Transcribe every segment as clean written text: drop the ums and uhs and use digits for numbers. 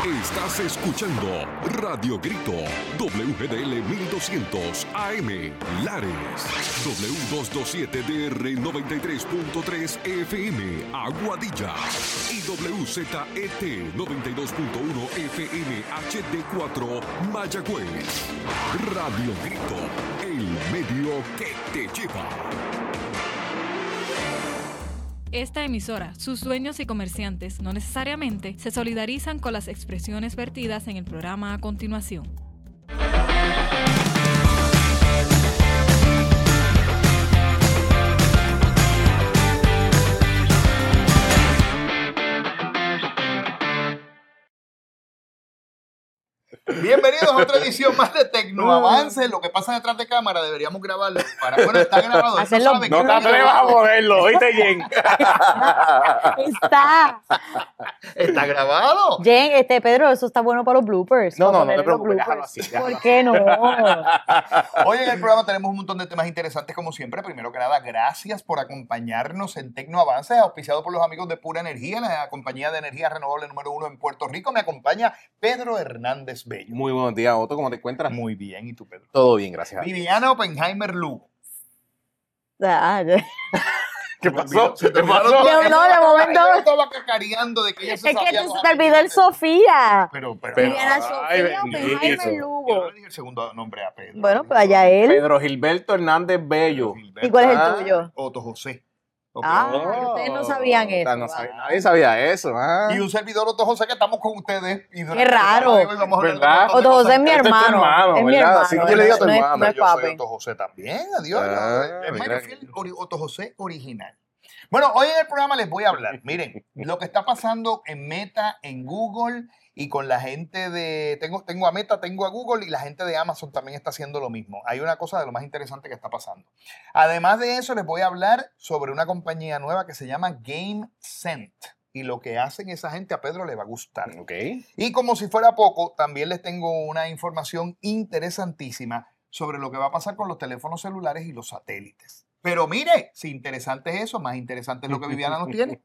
Estás escuchando Radio Grito, WGDL 1200 AM, Lares, W227DR 93.3 FM, Aguadilla, y WZET 92.1 FM HD4, Mayagüez. Radio Grito, el medio que te lleva. Esta emisora, sus dueños y comerciantes no necesariamente se solidarizan con las expresiones vertidas en el programa a continuación. Bienvenidos a otra edición más de Tecnoavance. Lo que pasa detrás de cámara deberíamos grabarlo. Bueno, está grabado. Hacerlo. No te atrevas a ponerlo, ¿oíste, Jen? Está grabado. Jen, Pedro, eso está bueno para los bloopers. No, para no te ponerle los preocupes, bloopers. déjalo así. Déjalo. ¿Por qué no? Hoy en el programa tenemos un montón de temas interesantes como siempre. Primero que nada, gracias por acompañarnos en Tecnoavance, auspiciado por los amigos de Pura Energía, la compañía de energía renovable número 1 en Puerto Rico. Me acompaña Pedro Hernández Bello. Muy buenos días, Otto. ¿Cómo te encuentras? Muy bien, ¿y tú, Pedro? Todo bien, gracias. Viviana Oppenheimer Lugo. ¿Qué pasó? Se te ¿Qué pasó? olvidó No, de momento. Ella estaba cacareando de que ella se Es que sabía se los te olvidó el apellidos. Sofía. Pero, Viviana ay, Sofía, bendito. Oppenheimer yo Lugo. no le dije el segundo nombre a Pedro. Bueno, pues allá él. Pedro Gilberto Hernández Bello. ¿Y cuál es el Ah. tuyo? Otto José. Ah, Oh, ustedes no sabían eso. Nadie sabía eso. Ah. Y un servidor Otto José que estamos con ustedes. Y Qué raro. ¿Verdad? Otto José es mi Este es tu hermano. hermano, Es mi ¿verdad? hermano. Así que yo le digo a tu no es- hermano. no es Yo soy papi. Otto José también, adiós. Ah, Es mira. más fiel, Otto José original. Bueno, hoy en el programa les voy a hablar, miren, lo que está pasando en Meta, en Google y con la gente de, tengo a Meta, tengo a Google y la gente de Amazon también está haciendo lo mismo. Hay una cosa de lo más interesante que está pasando. Además de eso, les voy a hablar sobre una compañía nueva que se llama GameSense y lo que hacen esa gente a Pedro le va a gustar. Ok. Y como si fuera poco, también les tengo una información interesantísima sobre lo que va a pasar con los teléfonos celulares y los satélites. Pero mire, si interesante es eso, más interesante es lo que Viviana nos tiene.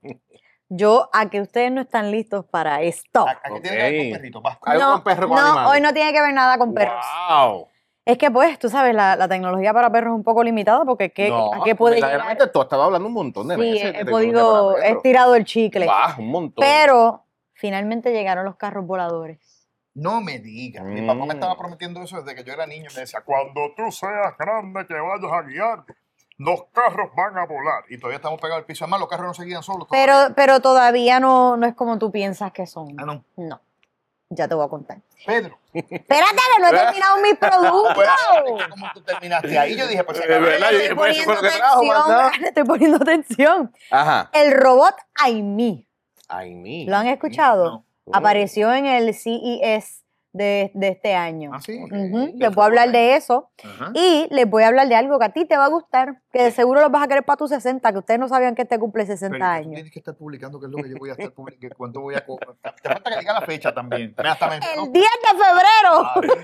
Yo, a que ustedes no están listos para esto. ¿A qué tiene que ver con perritos? Va. Algo con perros, con animales. Hoy no tiene que ver nada con perros. Wow. Es que pues, tú sabes, la tecnología para perros es un poco limitada porque ¿a qué puede llegar? verdaderamente tú has estado hablando un montón de Sí, meses. de he tecnología para he perros. tirado el chicle. Bah, un montón. Pero finalmente llegaron los carros voladores. No me digas. Mi papá me estaba prometiendo eso desde que yo era niño. Me decía, cuando tú seas grande que vayas a guiar, los carros van a volar. Y todavía estamos pegados al piso. Además, los carros no se guían solos. Pero todavía no es como tú piensas que son. Ah, no. No. Ya te voy a contar. Pedro. Espérate, que no he terminado mis productos. Bueno, como tú terminaste ahí, yo dije, pues se De acabó. verdad, yo dije, pues eso fue lo que trajo, atención, ¿verdad? estoy poniendo atención. Ajá. El robot Aimee. Ay, mi. ¿Lo han escuchado? No. Apareció en el CES de este año. Ah, sí. Ujú, les voy a hablar de eso. Ajá. Y les voy a hablar de algo que a ti te va a gustar, que de seguro los vas a querer para tus 60, que ustedes no sabían que este cumple 60 Pero tú años. tienes que estar publicando qué es lo que yo voy a estar publicando, cuánto voy a cobrar. Te falta que diga la fecha también. Hasta me El 10 de febrero.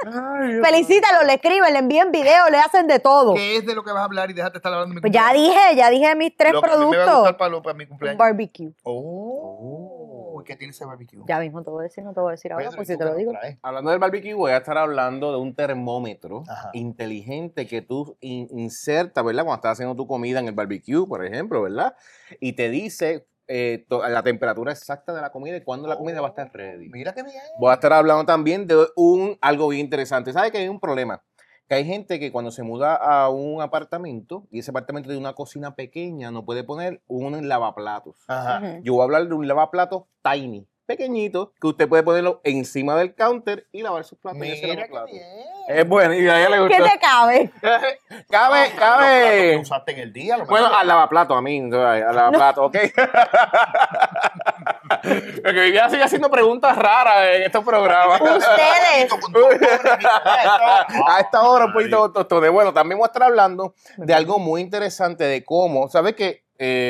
Felicítalo, le escriben, le envían video, le hacen de todo. ¿Qué es de lo que vas a hablar y déjate estar hablando de mi Pues cumpleaños? ya dije mis 3 Lo que a mí me va a productos. gustar para mi Un cumpleaños. barbecue. Oh, ¿qué tiene ese barbecue? Ya mismo te voy a decir, no te voy a decir ahora, Pedro, pues ¿y si tú te qué lo nos digo. traes? Hablando del barbecue, voy a estar hablando de un termómetro Ajá. inteligente que tú insertas, ¿verdad? Cuando estás haciendo tu comida en el barbecue, por ejemplo, ¿verdad? Y te dice la temperatura exacta de la comida y cuándo la comida va a estar ready. Mira qué bien. Voy a estar hablando también de algo bien interesante. ¿Sabes que hay un problema? Que hay gente que cuando se muda a un apartamento y ese apartamento tiene una cocina pequeña, no puede poner un lavaplatos. Ajá. Ujú. Yo voy a hablar de un lavaplatos tiny, pequeñito, que usted puede ponerlo encima del counter y lavar sus platos en ese Mira qué lavaplatos. bien. Es bueno, y a ella le ¿Qué gustó. te cabe? Cabe. Los platos que usaste en el día. Bueno, al lavaplato, a mí, al lavaplato, ¿ok? Porque Viviana sigue haciendo preguntas raras en estos programas. Ustedes. A esta hora un poquito tostón. Bueno, también voy a estar hablando de algo muy interesante de cómo, ¿sabes qué?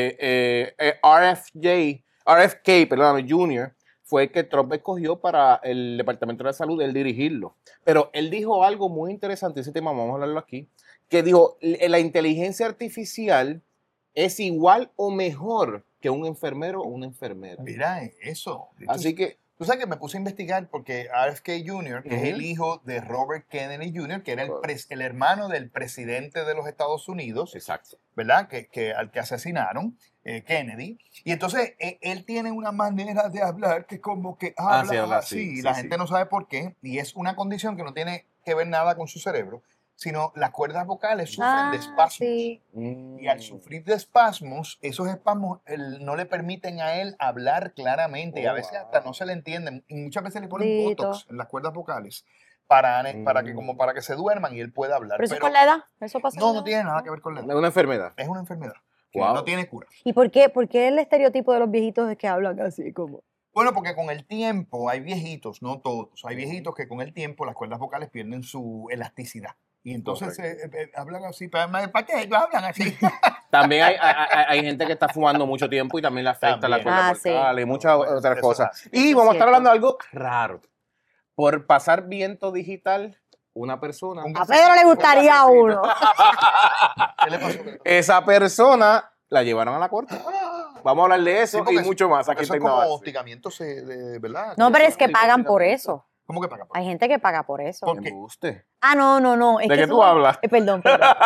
RFK, perdón, Jr., fue el que Trump escogió para el Departamento de la Salud, él dirigirlo. Pero él dijo algo muy interesante, ese tema vamos a hablarlo aquí, que dijo, la inteligencia artificial es igual o mejor que un enfermero o una enfermera. Mira eso. Así que Tú sabes que me puse a investigar porque RFK Jr., que es el hijo de Robert Kennedy Jr., que era el hermano del presidente de los Estados Unidos, Exacto. ¿verdad? Al que asesinaron, Kennedy. Y entonces él tiene una manera de hablar que como que habla así. La gente no sabe por qué. Y es una condición que no tiene que ver nada con su cerebro, sino las cuerdas vocales sufren de espasmos. Sí. Y al sufrir de espasmos, esos espasmos no le permiten a él hablar claramente. Y a veces hasta no se le entienden. Y muchas veces le ponen botox en las cuerdas vocales para que se duerman y él pueda hablar. ¿Pero eso es con la edad? ¿Eso pasa No tiene nada que ver con la edad. Es una enfermedad. Es una enfermedad que Wow. no tiene cura. ¿Y por qué el estereotipo de los viejitos es que hablan así como? Bueno, porque con el tiempo hay viejitos, no todos, hay viejitos que con el tiempo las cuerdas vocales pierden su elasticidad. Y entonces hablan así, ¿para qué ellos hablan así? También hay gente que está fumando mucho tiempo y también le afecta la También. cuerda Sí. vocal y muchas otras eso cosas. es Y Eso vamos a es estar cierto. hablando de algo raro. Por pasar viento digital, una persona, Un A Pedro le gustaría a cafecito. uno. ¿Qué le pasó? esa persona la llevaron a la corte. Vamos a hablar de eso Sí, porque y mucho más. porque Aquí eso es tengo como avance. hostigamiento, ¿verdad? No, pero es que Sí, pagan por hostigamiento. eso. ¿Cómo que pagan por Hay gente que paga por eso. ¿Por qué? Embuste. Ah, no. Es ¿De que qué eso- tú hablas? Perdón.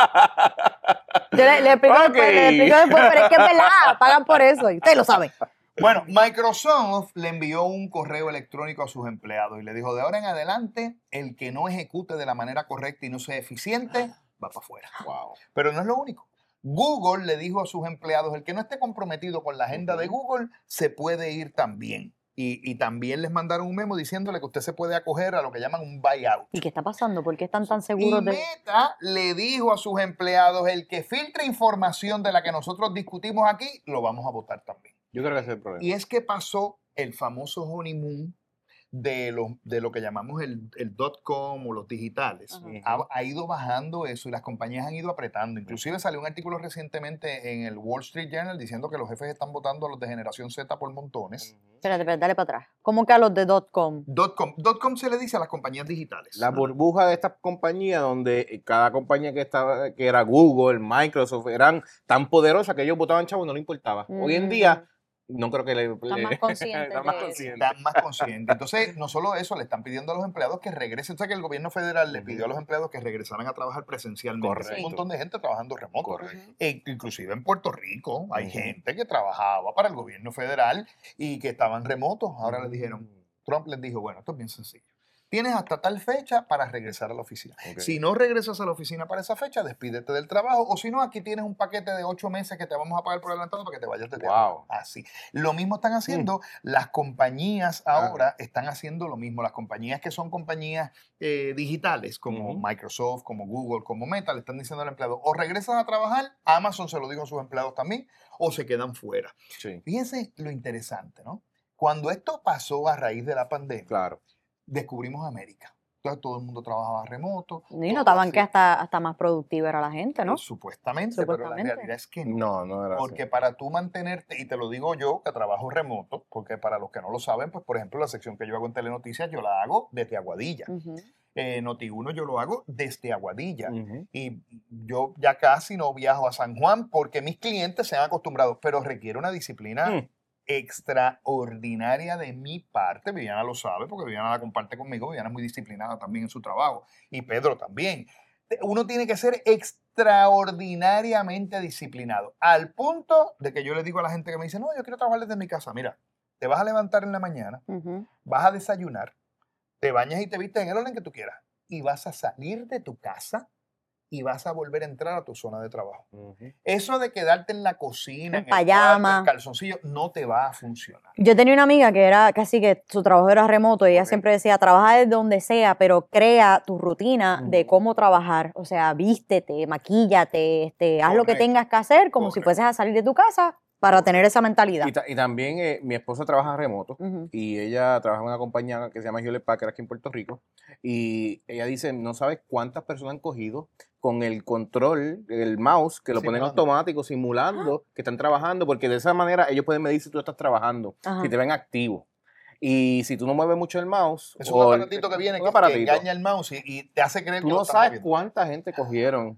Yo le explico después, pero es que es verdad, pagan por eso. Y usted lo sabe. Bueno, Microsoft le envió un correo electrónico a sus empleados y le dijo, de ahora en adelante, el que no ejecute de la manera correcta y no sea eficiente, va para afuera. Wow. Pero no es lo único. Google le dijo a sus empleados, el que no esté comprometido con la agenda de Google, se puede ir también. Y también les mandaron un memo diciéndole que usted se puede acoger a lo que llaman un buyout. ¿Y qué está pasando? ¿Por qué están tan Y seguros de...? Meta le dijo a sus empleados, el que filtre información de la que nosotros discutimos aquí, lo vamos a votar también. Yo creo que ese es el problema. Y es que pasó el famoso honeymoon de lo que llamamos el .com o los digitales. Ha ido bajando eso y las compañías han ido apretando. Inclusive salió un artículo recientemente en el Wall Street Journal diciendo que los jefes están votando a los de generación Z por montones. Espérate, dale para atrás. ¿Cómo que a los de .com? .com se le dice a las compañías digitales. La burbuja de estas compañías, donde cada compañía que era Google, Microsoft, eran tan poderosas que ellos votaban chavos, no le importaba. Hoy en día, no creo que Están más conscientes están de más eso. conscientes. Están más conscientes. Entonces, no solo eso, le están pidiendo a los empleados que regresen. O sea, que el gobierno federal le pidió a los empleados que regresaran a trabajar presencialmente. Correcto. Hay un montón de gente trabajando remoto. Correcto. Inclusive en Puerto Rico hay gente que trabajaba para el gobierno federal y que estaban remotos. Ahora les dijeron, Trump les dijo, bueno, esto es bien sencillo. Tienes hasta tal fecha para regresar a la oficina. Ok. Si no regresas a la oficina para esa fecha, despídete del trabajo. O si no, aquí tienes un paquete de 8 meses que te vamos a pagar por adelantado para que te vayas de trabajo. Wow. Así. Lo mismo están haciendo las compañías ahora, están haciendo lo mismo. Las compañías que son compañías digitales, como Microsoft, como Google, como Meta, le están diciendo al empleado, o regresan a trabajar, Amazon se lo dijo a sus empleados también, o se quedan fuera. Sí, Fíjense lo interesante, ¿no? Cuando esto pasó a raíz de la pandemia, claro. descubrimos América. Entonces todo el mundo trabajaba remoto. Y todo notaban así. que hasta más productiva era la gente, ¿no? Supuestamente, pero la Supuestamente. realidad es que no. No era Porque así. para tú mantenerte, y te lo digo yo, que trabajo remoto, porque para los que no lo saben, pues por ejemplo la sección que yo hago en Telenoticias, yo la hago desde Aguadilla. Ujú. Noti1 yo lo hago desde Aguadilla. Ujú. Y yo ya casi no viajo a San Juan porque mis clientes se han acostumbrado, pero requiere una disciplina extraordinaria de mi parte. Viviana lo sabe porque Viviana la comparte conmigo. Viviana es muy disciplinada también en su trabajo. Y Pedro también. Uno tiene que ser extraordinariamente disciplinado. Al punto de que yo le digo a la gente que me dice, no, yo quiero trabajar desde mi casa. Mira, te vas a levantar en la mañana, Ujú. vas a desayunar, te bañas y te vistes en el orden que tú quieras. Y vas a salir de tu casa y vas a volver a entrar a tu zona de trabajo. Ujú. Eso de quedarte en la cocina, En el cuarto, pijama. en calzoncillo, no te va a funcionar. Yo tenía una amiga que era casi que su trabajo era remoto y ella Ok. siempre decía, trabaja desde donde sea, pero crea tu rutina de cómo trabajar. O sea, vístete, maquíllate, haz lo que Correcto. tengas que hacer como si Correcto. fueses a salir de tu casa para tener esa mentalidad. Y también mi esposa trabaja remoto Ujú. y ella trabaja en una compañía que se llama Hewlett Packard aquí en Puerto Rico y ella dice, no sabes cuántas personas han cogido con el control, el mouse, que lo ponen Simulando. automático, simulando que están trabajando, porque de esa manera ellos pueden medir si tú estás trabajando, Ajá. si te ven activo. Y si tú no mueves mucho el mouse, Es o un el- aparatito que viene un que aparatito. engaña el mouse y te hace creer Tú que lo no estás sabes moviendo. cuánta gente cogieron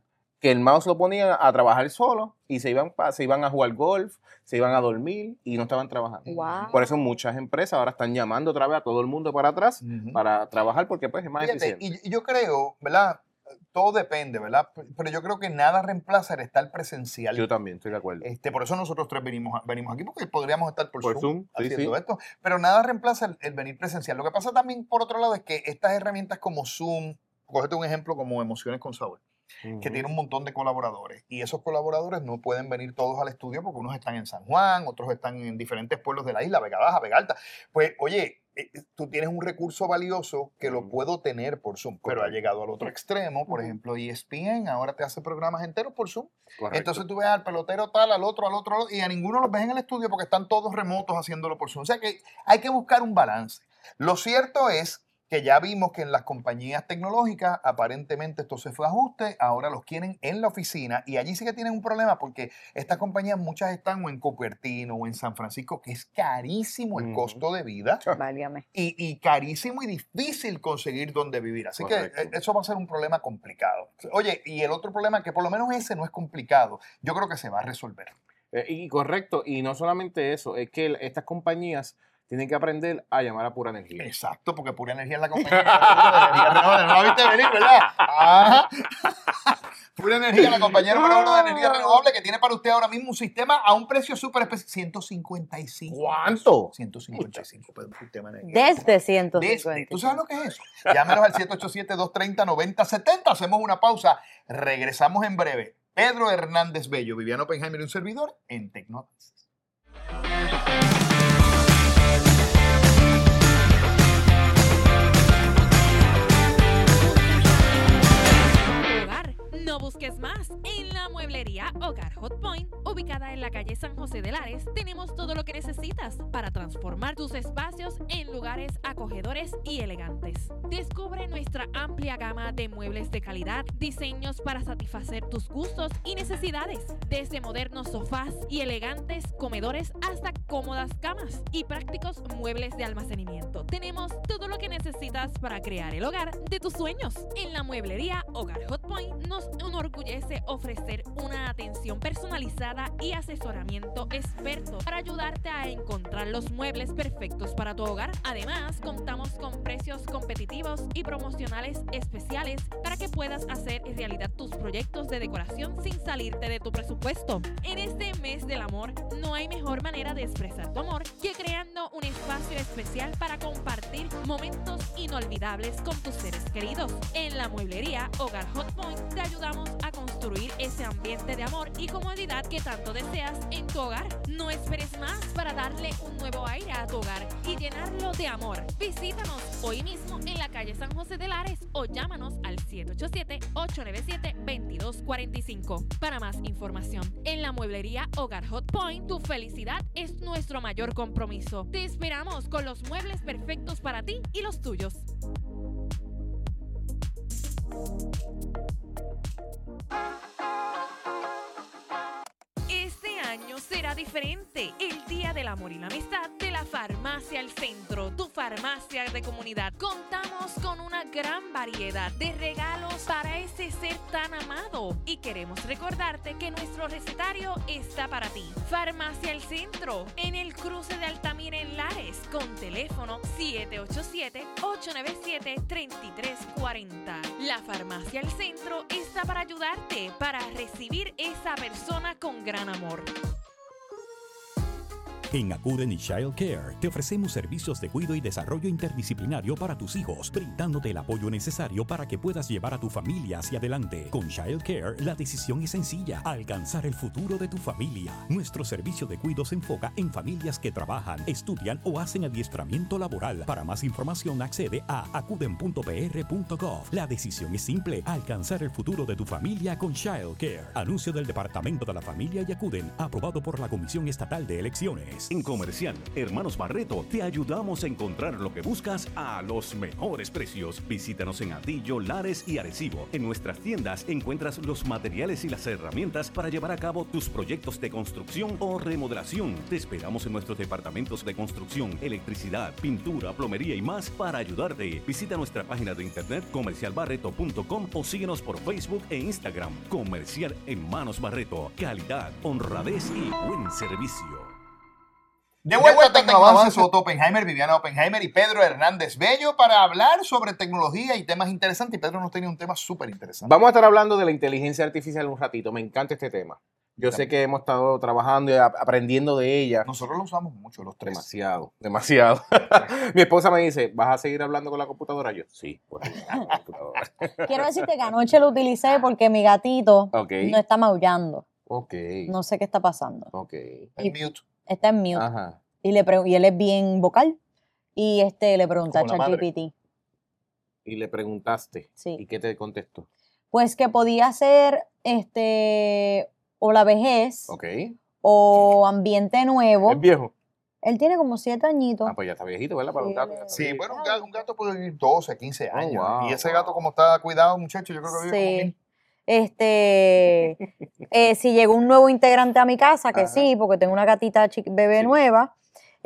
que el mouse lo ponían a trabajar solo y se iban a jugar golf, se iban a dormir y no estaban trabajando. Wow. Por eso muchas empresas ahora están llamando otra vez a todo el mundo para atrás para trabajar porque pues es más Fíjate, eficiente. y yo creo, ¿verdad? Todo depende, ¿verdad? Pero yo creo que nada reemplaza el estar presencial. Yo también estoy de acuerdo. Por eso nosotros tres venimos aquí, porque podríamos estar por Zoom sí, haciendo sí. esto. Pero nada reemplaza el venir presencial. Lo que pasa también, por otro lado, es que estas herramientas como Zoom, cógete un ejemplo como Emociones con Sabor, que tiene un montón de colaboradores. Y esos colaboradores no pueden venir todos al estudio porque unos están en San Juan, otros están en diferentes pueblos de la isla, Vega Baja, Vega Alta. Pues, oye, tú tienes un recurso valioso que lo puedo tener por Zoom, pero ha llegado al otro extremo. Por ejemplo, ESPN ahora te hace programas enteros por Zoom. Correcto. Entonces tú ves al pelotero tal, al otro, y a ninguno los ves en el estudio porque están todos remotos haciéndolo por Zoom. O sea que hay que buscar un balance. Lo cierto es que ya vimos que en las compañías tecnológicas aparentemente esto se fue a ajuste, ahora los quieren en la oficina y allí sí que tienen un problema porque estas compañías muchas están o en Cupertino o en San Francisco, que es carísimo el costo de vida Válgame. y carísimo y difícil conseguir dónde vivir. Así Correcto. que eso va a ser un problema complicado. Oye, y el otro problema, que por lo menos ese no es complicado, yo creo que se va a resolver. Y correcto, y no solamente eso, es que estas compañías tienen que aprender a llamar a Pura Energía. Exacto, porque Pura Energía es la compañía de energía renovable. No la viste venir, ¿verdad? Ajá. Pura Energía, la compañía número 1 de energía renovable, que tiene para usted ahora mismo un sistema a un precio súper especial. 155. ¿Cuánto? 155 pesos un sistema de energía. Desde 150. ¿Tú sabes lo que es eso? Llámenos al 787-230-9070. Hacemos una pausa. Regresamos en breve. Pedro Hernández Bello, Viviano Oppenheimer y un servidor en Tecnoavances. No busques más. En la mueblería Hogar Hot Point, ubicada en la calle San José de Lares, tenemos todo lo que necesitas para transformar tus espacios en lugares acogedores y elegantes. Descubre nuestra amplia gama de muebles de calidad, diseños para satisfacer tus gustos y necesidades, desde modernos sofás y elegantes comedores hasta cómodas camas y prácticos muebles de almacenamiento. Tenemos todo lo que necesitas para crear el hogar de tus sueños. En la mueblería Hogar Hot Point nos enorgullece ofrecer una atención personalizada y asesoramiento experto para ayudarte a encontrar los muebles perfectos para tu hogar. Además, contamos con precios competitivos y promocionales especiales para que puedas hacer realidad tus proyectos de decoración sin salirte de tu presupuesto. En este mes del amor, no hay mejor manera de expresar tu amor que creando un espacio especial para compartir momentos inolvidables con tus seres queridos. En la mueblería Hogar Hot Point te ayudamos a construir ese ambiente de amor y comodidad que tanto deseas en tu hogar. No esperes más para darle un nuevo aire a tu hogar y llenarlo de amor. Visítanos hoy mismo en la calle San José de Lares o llámanos al 787-897-2245. Para más información, en la mueblería Hogar Hot Point, tu felicidad es nuestro mayor compromiso. Te esperamos con los muebles perfectos para ti y los tuyos. Este año será diferente. El Día del Amor y la Amistad de la Farmacia El Centro, tu farmacia de comunidad. Contamos con una gran variedad de regalos para ese ser tan amado y queremos recordarte que nuestro recetario está para ti. Farmacia El Centro, en el cruce de Altamira en Lares, con teléfono 787-897-3340. La Farmacia El Centro está para ayudarte, para recibir esa persona con gran amor. En Acuden y Child Care te ofrecemos servicios de cuidado y desarrollo interdisciplinario para tus hijos, brindándote el apoyo necesario para que puedas llevar a tu familia hacia adelante. Con Child Care, la decisión es sencilla: alcanzar el futuro de tu familia. Nuestro servicio de cuidado se enfoca en familias que trabajan, estudian o hacen adiestramiento laboral. Para más información, accede a acuden.pr.gov. La decisión es simple: alcanzar el futuro de tu familia con Child Care. Anuncio del Departamento de la Familia y Acuden, aprobado por la Comisión Estatal de Elecciones. Mayagüez. En Comercial Hermanos Barreto te ayudamos a encontrar lo que buscas a los mejores precios. Visítanos en Atillo, Lares y Arecibo. En nuestras tiendas encuentras los materiales y las herramientas para llevar a cabo tus proyectos de construcción o remodelación. Te esperamos en nuestros departamentos de construcción, electricidad, pintura, plomería y más para ayudarte. Visita nuestra página de internet comercialbarreto.com o síguenos por Facebook e Instagram. Comercial Hermanos Barreto. Calidad, honradez y buen servicio. De vuelta a Tecnoavances, Otto Oppenheimer, Viviana Oppenheimer y Pedro Hernández Bello para hablar sobre tecnología y temas interesantes. Y Pedro nos tiene un tema súper interesante. Vamos a estar hablando de la inteligencia artificial un ratito. Me encanta este tema. Yo sé que hemos estado trabajando y aprendiendo de ella. Nosotros lo usamos mucho, los tres. Demasiado. Mi esposa me dice, ¿vas a seguir hablando con la computadora? Yo, sí, pues con la computadora. Quiero decirte que anoche lo utilicé porque mi gatito Ok. no está maullando. Ok. No sé qué está pasando. Ok. En mute. Está en mute. Ajá. Y él es bien vocal. Y le pregunté a Como la madre. ChatGPT. Y le preguntaste. Sí. ¿Y qué te contestó? Pues que podía ser o la vejez Ok. o ambiente nuevo. ¿Es viejo? Él tiene como 7 añitos. Ah, pues ya está viejito, ¿verdad? Para Sí, un gato. Sí, bueno, un gato puede vivir 12, 15 años. wow, y ese wow. gato, como está cuidado, muchacho, yo creo que vive como Sí. 1000. Si llegó un nuevo integrante a mi casa, que Ajá. sí, porque tengo una gatita bebé Sí. nueva.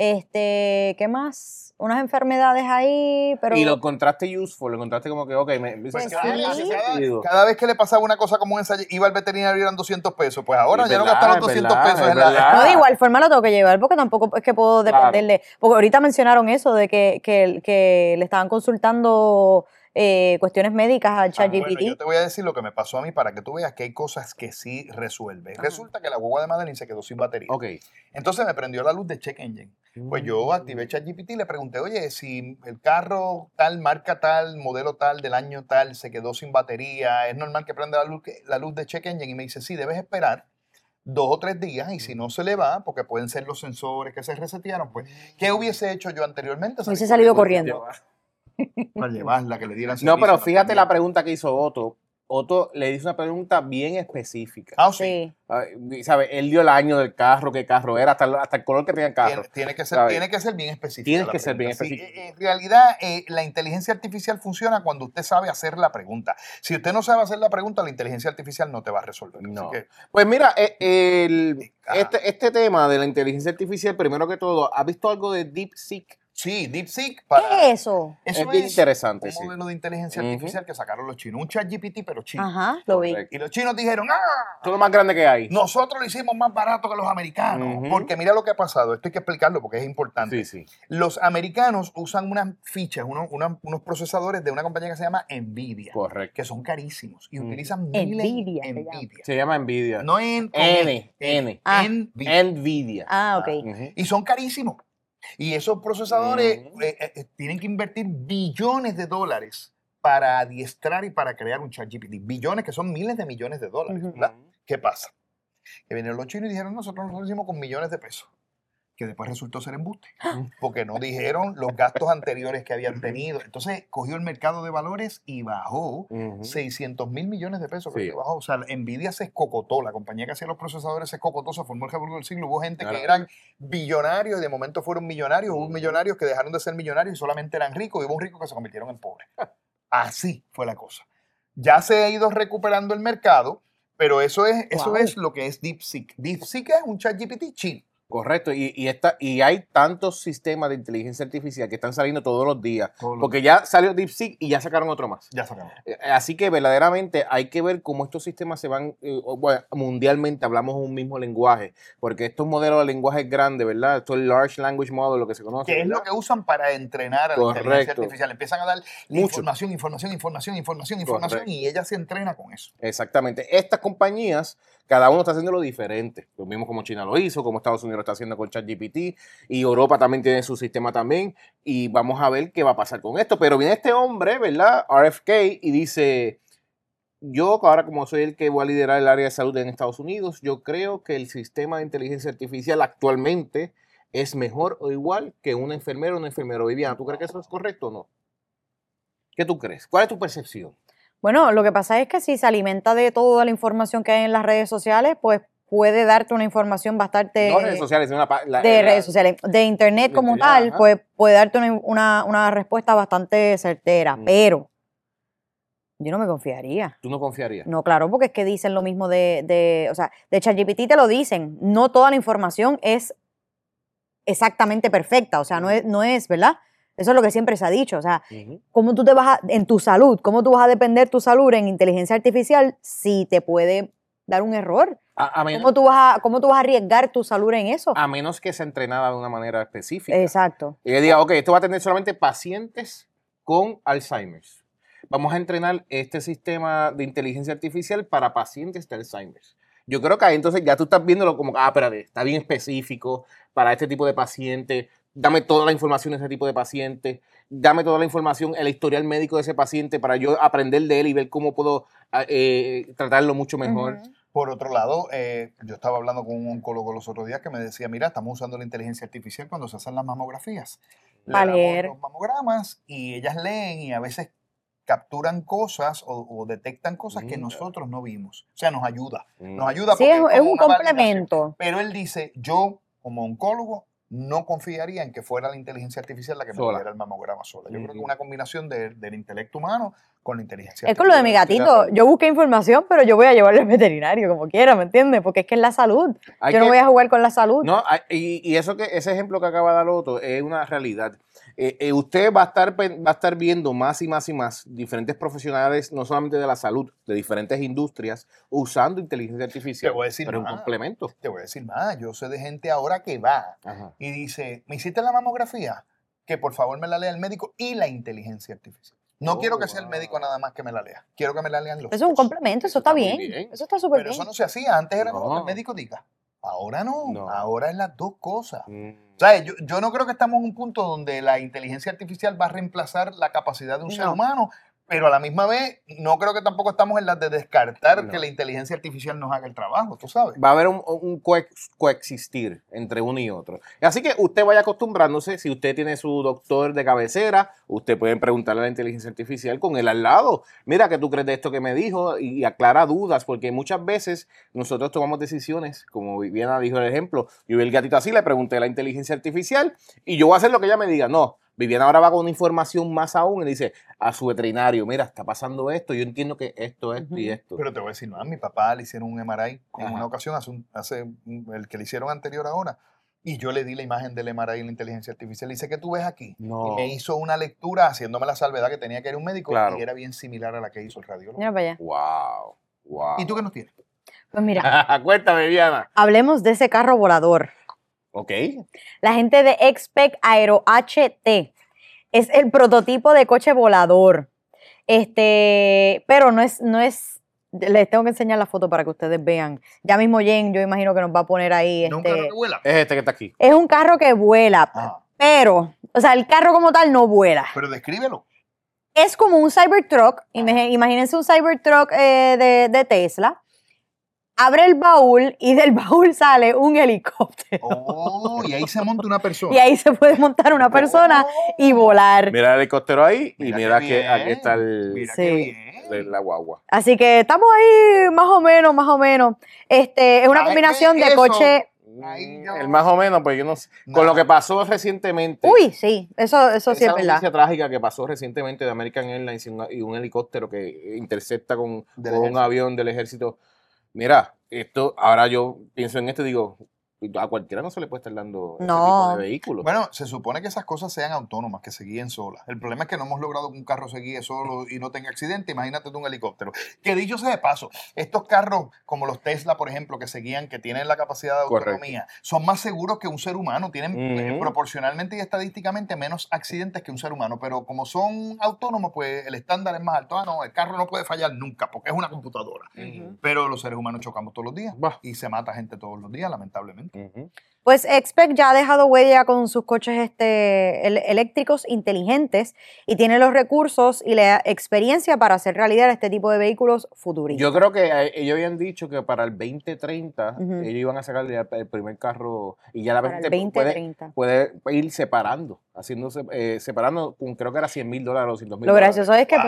¿Qué más? Unas enfermedades ahí, pero Y lo encontraste useful, lo encontraste como que, ok, Pues sí, Claro, sí. cada vez que le pasaba una cosa como esa, iba al veterinario y eran 200 pesos. Pues ahora Es ya no verdad, gastaron es 200 verdad, pesos. es en la- verdad. no, de igual forma lo tengo que llevar porque tampoco es que puedo Claro. dependerle. Porque ahorita mencionaron eso de que le estaban consultando cuestiones médicas al ChatGPT. Bueno, yo te voy a decir lo que me pasó a mí para que tú veas que hay cosas que sí resuelve. Resulta que la guagua de Madeline se quedó sin batería. Ok. Entonces me prendió la luz de Check Engine. Pues yo activé ChatGPT y le pregunté, oye, si el carro tal, marca tal, modelo tal, del año tal, se quedó sin batería, ¿es normal que prenda la luz de Check Engine? Y me dice, sí, debes esperar 2 o 3 días y si no se le va, porque pueden ser los sensores que se resetearon, pues, ¿qué hubiese hecho yo anteriormente? Hubiese salido corriendo. Para llevarla, que le dieran No, servicio, pero fíjate la también. pregunta que hizo Otto. Otto le hizo una pregunta bien específica. Ah, sí. Sí. ¿Sabe? Él dio el año del carro, qué carro era, hasta el color que tenía el carro. Tiene que ¿Sabe? ser bien específica. Tienes la que ser bien pregunta. Sí, específico. en realidad, la inteligencia artificial funciona cuando usted sabe hacer la pregunta. Si usted no sabe hacer la pregunta, la inteligencia artificial no te va a resolver. Así No. que, Pues mira, Ajá. este tema de la inteligencia artificial, primero que todo, ¿has visto algo de DeepSeek? sí, DeepSeek. ¿Qué es eso? Eso Es bien interesante, un sí. modelo de inteligencia Ujú. artificial que sacaron los chinos. Un ChatGPT, pero chino. Ajá, lo vi. Correcto. Y los chinos dijeron, ¡ah! Esto es lo más grande que hay. Nosotros lo hicimos más barato que los americanos. Ujú. Porque mira lo que ha pasado. Esto hay que explicarlo porque es importante. Sí, sí. Los americanos usan unas fichas, unos procesadores de una compañía que se llama NVIDIA. Correcto. Que son carísimos y Mm. utilizan Nvidia se llama. NVIDIA. Se llama Nvidia. No en N. Ah. NVIDIA. Nvidia. Ah, ok. Ujú. Y son carísimos. Y esos procesadores Mm. tienen que invertir billones de dólares para adiestrar y para crear un ChatGPT. Billones que son miles de millones de dólares. Ujú. ¿Verdad? ¿Qué pasa? Que vinieron los chinos y dijeron, nosotros lo hicimos con millones de pesos. Que después resultó ser embuste. Porque no dijeron los gastos anteriores que habían tenido. Entonces cogió el mercado de valores y bajó Ujú. 600 mil millones de pesos. creo Sí. que bajó. O sea, Nvidia se escocotó. La compañía que hacía los procesadores se escocotó. Se formó el revuelo del siglo. Hubo gente Claro. que eran billonarios y de momento fueron millonarios. Hubo millonarios que dejaron de ser millonarios y solamente eran ricos. Y hubo ricos que se convirtieron en pobres. Así fue la cosa. Ya se ha ido recuperando el mercado, pero eso Wow. es lo que es DeepSeek. DeepSeek es un ChatGPT chino. Correcto, y hay tantos sistemas de inteligencia artificial que están saliendo todos los días, Todos los porque ya salió DeepSeek y ya sacaron otro más. Ya sacamos. Así que verdaderamente hay que ver cómo estos sistemas se van, bueno, mundialmente hablamos un mismo lenguaje, porque estos modelos de lenguaje grandes, ¿verdad? Esto es Large Language Model, lo que se conoce. Que es ¿verdad? lo que usan para entrenar a la Correcto. inteligencia artificial. Empiezan a dar Mucho. información, Correcto. y ella se entrena con eso. Exactamente. Estas compañías, cada uno está haciendo lo diferente. Lo mismo como China lo hizo, como Estados Unidos lo está haciendo con ChatGPT, y Europa también tiene su sistema también, y vamos a ver qué va a pasar con esto. Pero viene este hombre, ¿verdad? RFK, y dice, yo ahora como soy el que voy a liderar el área de salud en Estados Unidos, yo creo que el sistema de inteligencia artificial actualmente es mejor o igual que una enfermera o un enfermero. Viviana, ¿tú crees que eso es correcto o no? ¿Qué tú crees? ¿Cuál es tu percepción? Bueno, lo que pasa es que si se alimenta de toda la información que hay en las redes sociales, pues puede darte una información bastante No redes sociales, sino de redes sociales, de internet como internet, tal, ajá. pues puede darte una respuesta bastante certera, pero yo no me confiaría. ¿Tú no confiarías? No, claro, porque es que dicen lo mismo o sea, de ChatGPT te lo dicen, no toda la información es exactamente perfecta, o sea, no es, ¿verdad? Eso es lo que siempre se ha dicho, o sea, Ujú. ¿cómo tú en tu salud, cómo tú vas a depender tu salud en inteligencia artificial si te puede dar un error? A menos, ¿Cómo tú vas a arriesgar tu salud en eso? a menos que sea entrenada de una manera específica. Exacto. Y yo diga, ok, esto va a tener solamente pacientes con Alzheimer's. Vamos a entrenar este sistema de inteligencia artificial para pacientes de Alzheimer's. Yo creo que ahí entonces ya tú estás viéndolo como, espérate, está bien específico para este tipo de paciente. Dame toda la información de ese tipo de paciente. Dame toda la información, el historial médico de ese paciente para yo aprender de él y ver cómo puedo tratarlo mucho mejor. Ujú. Por otro lado, yo estaba hablando con un oncólogo los otros días que me decía, mira, estamos usando la inteligencia artificial cuando se hacen las mamografías. Le Para damos leer. los mamogramas y ellas leen y a veces capturan cosas o detectan cosas que nosotros no vimos. O sea, nos ayuda. Nos ayuda Sí, porque es como un una validación. complemento. Pero él dice, yo como oncólogo no confiaría en que fuera la inteligencia artificial la que me Sola. diera el mamograma sola. Yo creo que Ujú. una combinación del intelecto humano con la inteligencia Es con lo de mi artificial. gatito. Yo busqué información, pero yo voy a llevarlo al veterinario como quiera, ¿me entiendes? Porque es que es la salud. Hay Yo no que- voy a jugar con la salud. No, y ese ejemplo que acaba de dar Otto es una realidad. Usted va a estar viendo más y más y más diferentes profesionales, no solamente de la salud, de diferentes industrias, usando inteligencia artificial. Te voy a decir pero un más. complemento. Te voy a decir más. Yo sé de gente ahora que va Ajá. y dice, ¿me hiciste la mamografía? Que por favor me la lea el médico y la inteligencia artificial. No Oh, quiero que sea el wow. médico nada más que me la lea. Quiero que me la lean los Eso es un dos. complemento, eso Eso está está muy bien. bien. Eso está súper Pero bien. eso no se hacía. Antes era como que el No. médico diga. Ahora no. No. Ahora es las dos cosas. Mm. O sea, yo no creo que estamos en un punto donde la inteligencia artificial va a reemplazar la capacidad de un ser No. humano, pero a la misma vez no creo que tampoco estamos en las de descartar No. que la inteligencia artificial nos haga el trabajo, tú sabes. Va a haber un coexistir entre uno y otro. Así que usted vaya acostumbrándose. Si usted tiene su doctor de cabecera, usted puede preguntarle a la inteligencia artificial con él al lado. Mira, ¿qué tú crees de esto que me dijo? Y aclara dudas, porque muchas veces nosotros tomamos decisiones, como Viviana dijo el ejemplo. Yo vi el gatito así, le pregunté a la inteligencia artificial y yo voy a hacer lo que ella me diga. No, Viviana ahora va con una información más aún y le dice a su veterinario, mira, está pasando esto, yo entiendo que esto y esto. Pero te voy a decir, no, a mi papá le hicieron un MRI en Ajá. una ocasión, el que le hicieron anterior ahora, y yo le di la imagen del MRI en la inteligencia artificial. Y dice, ¿qué tú ves aquí? No. Y me hizo una lectura haciéndome la salvedad que tenía que ir a un médico Claro. y era bien similar a la que hizo el radiólogo. Mira para allá. Wow. ¿Y tú qué nos tienes? Pues mira, Cuéntame, Viviana. hablemos de ese carro volador. Ok. La gente de Expect Aero HT es el prototipo de coche volador. Pero no es, les tengo que enseñar la foto para que ustedes vean. Ya mismo Jen, yo imagino que nos va a poner ahí. ¿No es un carro que vuela? Es este que está aquí. Es un carro que vuela, Ajá. pero, o sea, el carro como tal no vuela. Pero descríbelo. Es como un Cybertruck, imagínense un Cybertruck de Tesla. Abre el baúl y del baúl sale un helicóptero. Oh, y ahí se monta una persona. Y ahí se puede montar una persona y volar. Mira el helicóptero ahí y mira qué que bien. aquí está Mira Sí. qué bien. la guagua. Así que estamos ahí más o menos. Es una Ay, combinación de eso. coche. Ay, yo- El más o menos, pues yo no sé. No. Con lo que pasó recientemente. Uy, sí, eso sí es esa verdad. noticia trágica que pasó recientemente de American Airlines y un helicóptero que intercepta con Del un ejército. avión del ejército. Mira, esto, ahora yo pienso en esto y digo, a cualquiera no se le puede estar dando ese No. tipo de vehículos. Bueno, se supone que esas cosas sean autónomas, que se guíen solas. El problema es que no hemos logrado que un carro se guíe solo y no tenga accidente. Imagínate tú un helicóptero. Que dicho sea de paso, estos carros como los Tesla, por ejemplo, que se guían, que tienen la capacidad de Correcto. autonomía, son más seguros que un ser humano. Tienen Ujú. proporcionalmente y estadísticamente menos accidentes que un ser humano. Pero como son autónomos, pues el estándar es más alto. Ah, no, el carro no puede fallar nunca porque es una computadora. Pero los seres humanos chocamos todos los días Bah. y se mata gente todos los días, lamentablemente. Ujú. Pues Expect ya ha dejado huella con sus coches eléctricos inteligentes y tiene los recursos y la experiencia para hacer realidad este tipo de vehículos futuristas. Yo creo que ellos habían dicho que para el 2030 Ujú. ellos iban a sacar ya el primer carro y ya la Para el gente 2030. puede ir separando, haciéndose, separando con creo que era $100,000 o $200,000. Lo gracioso es que Wow. pues,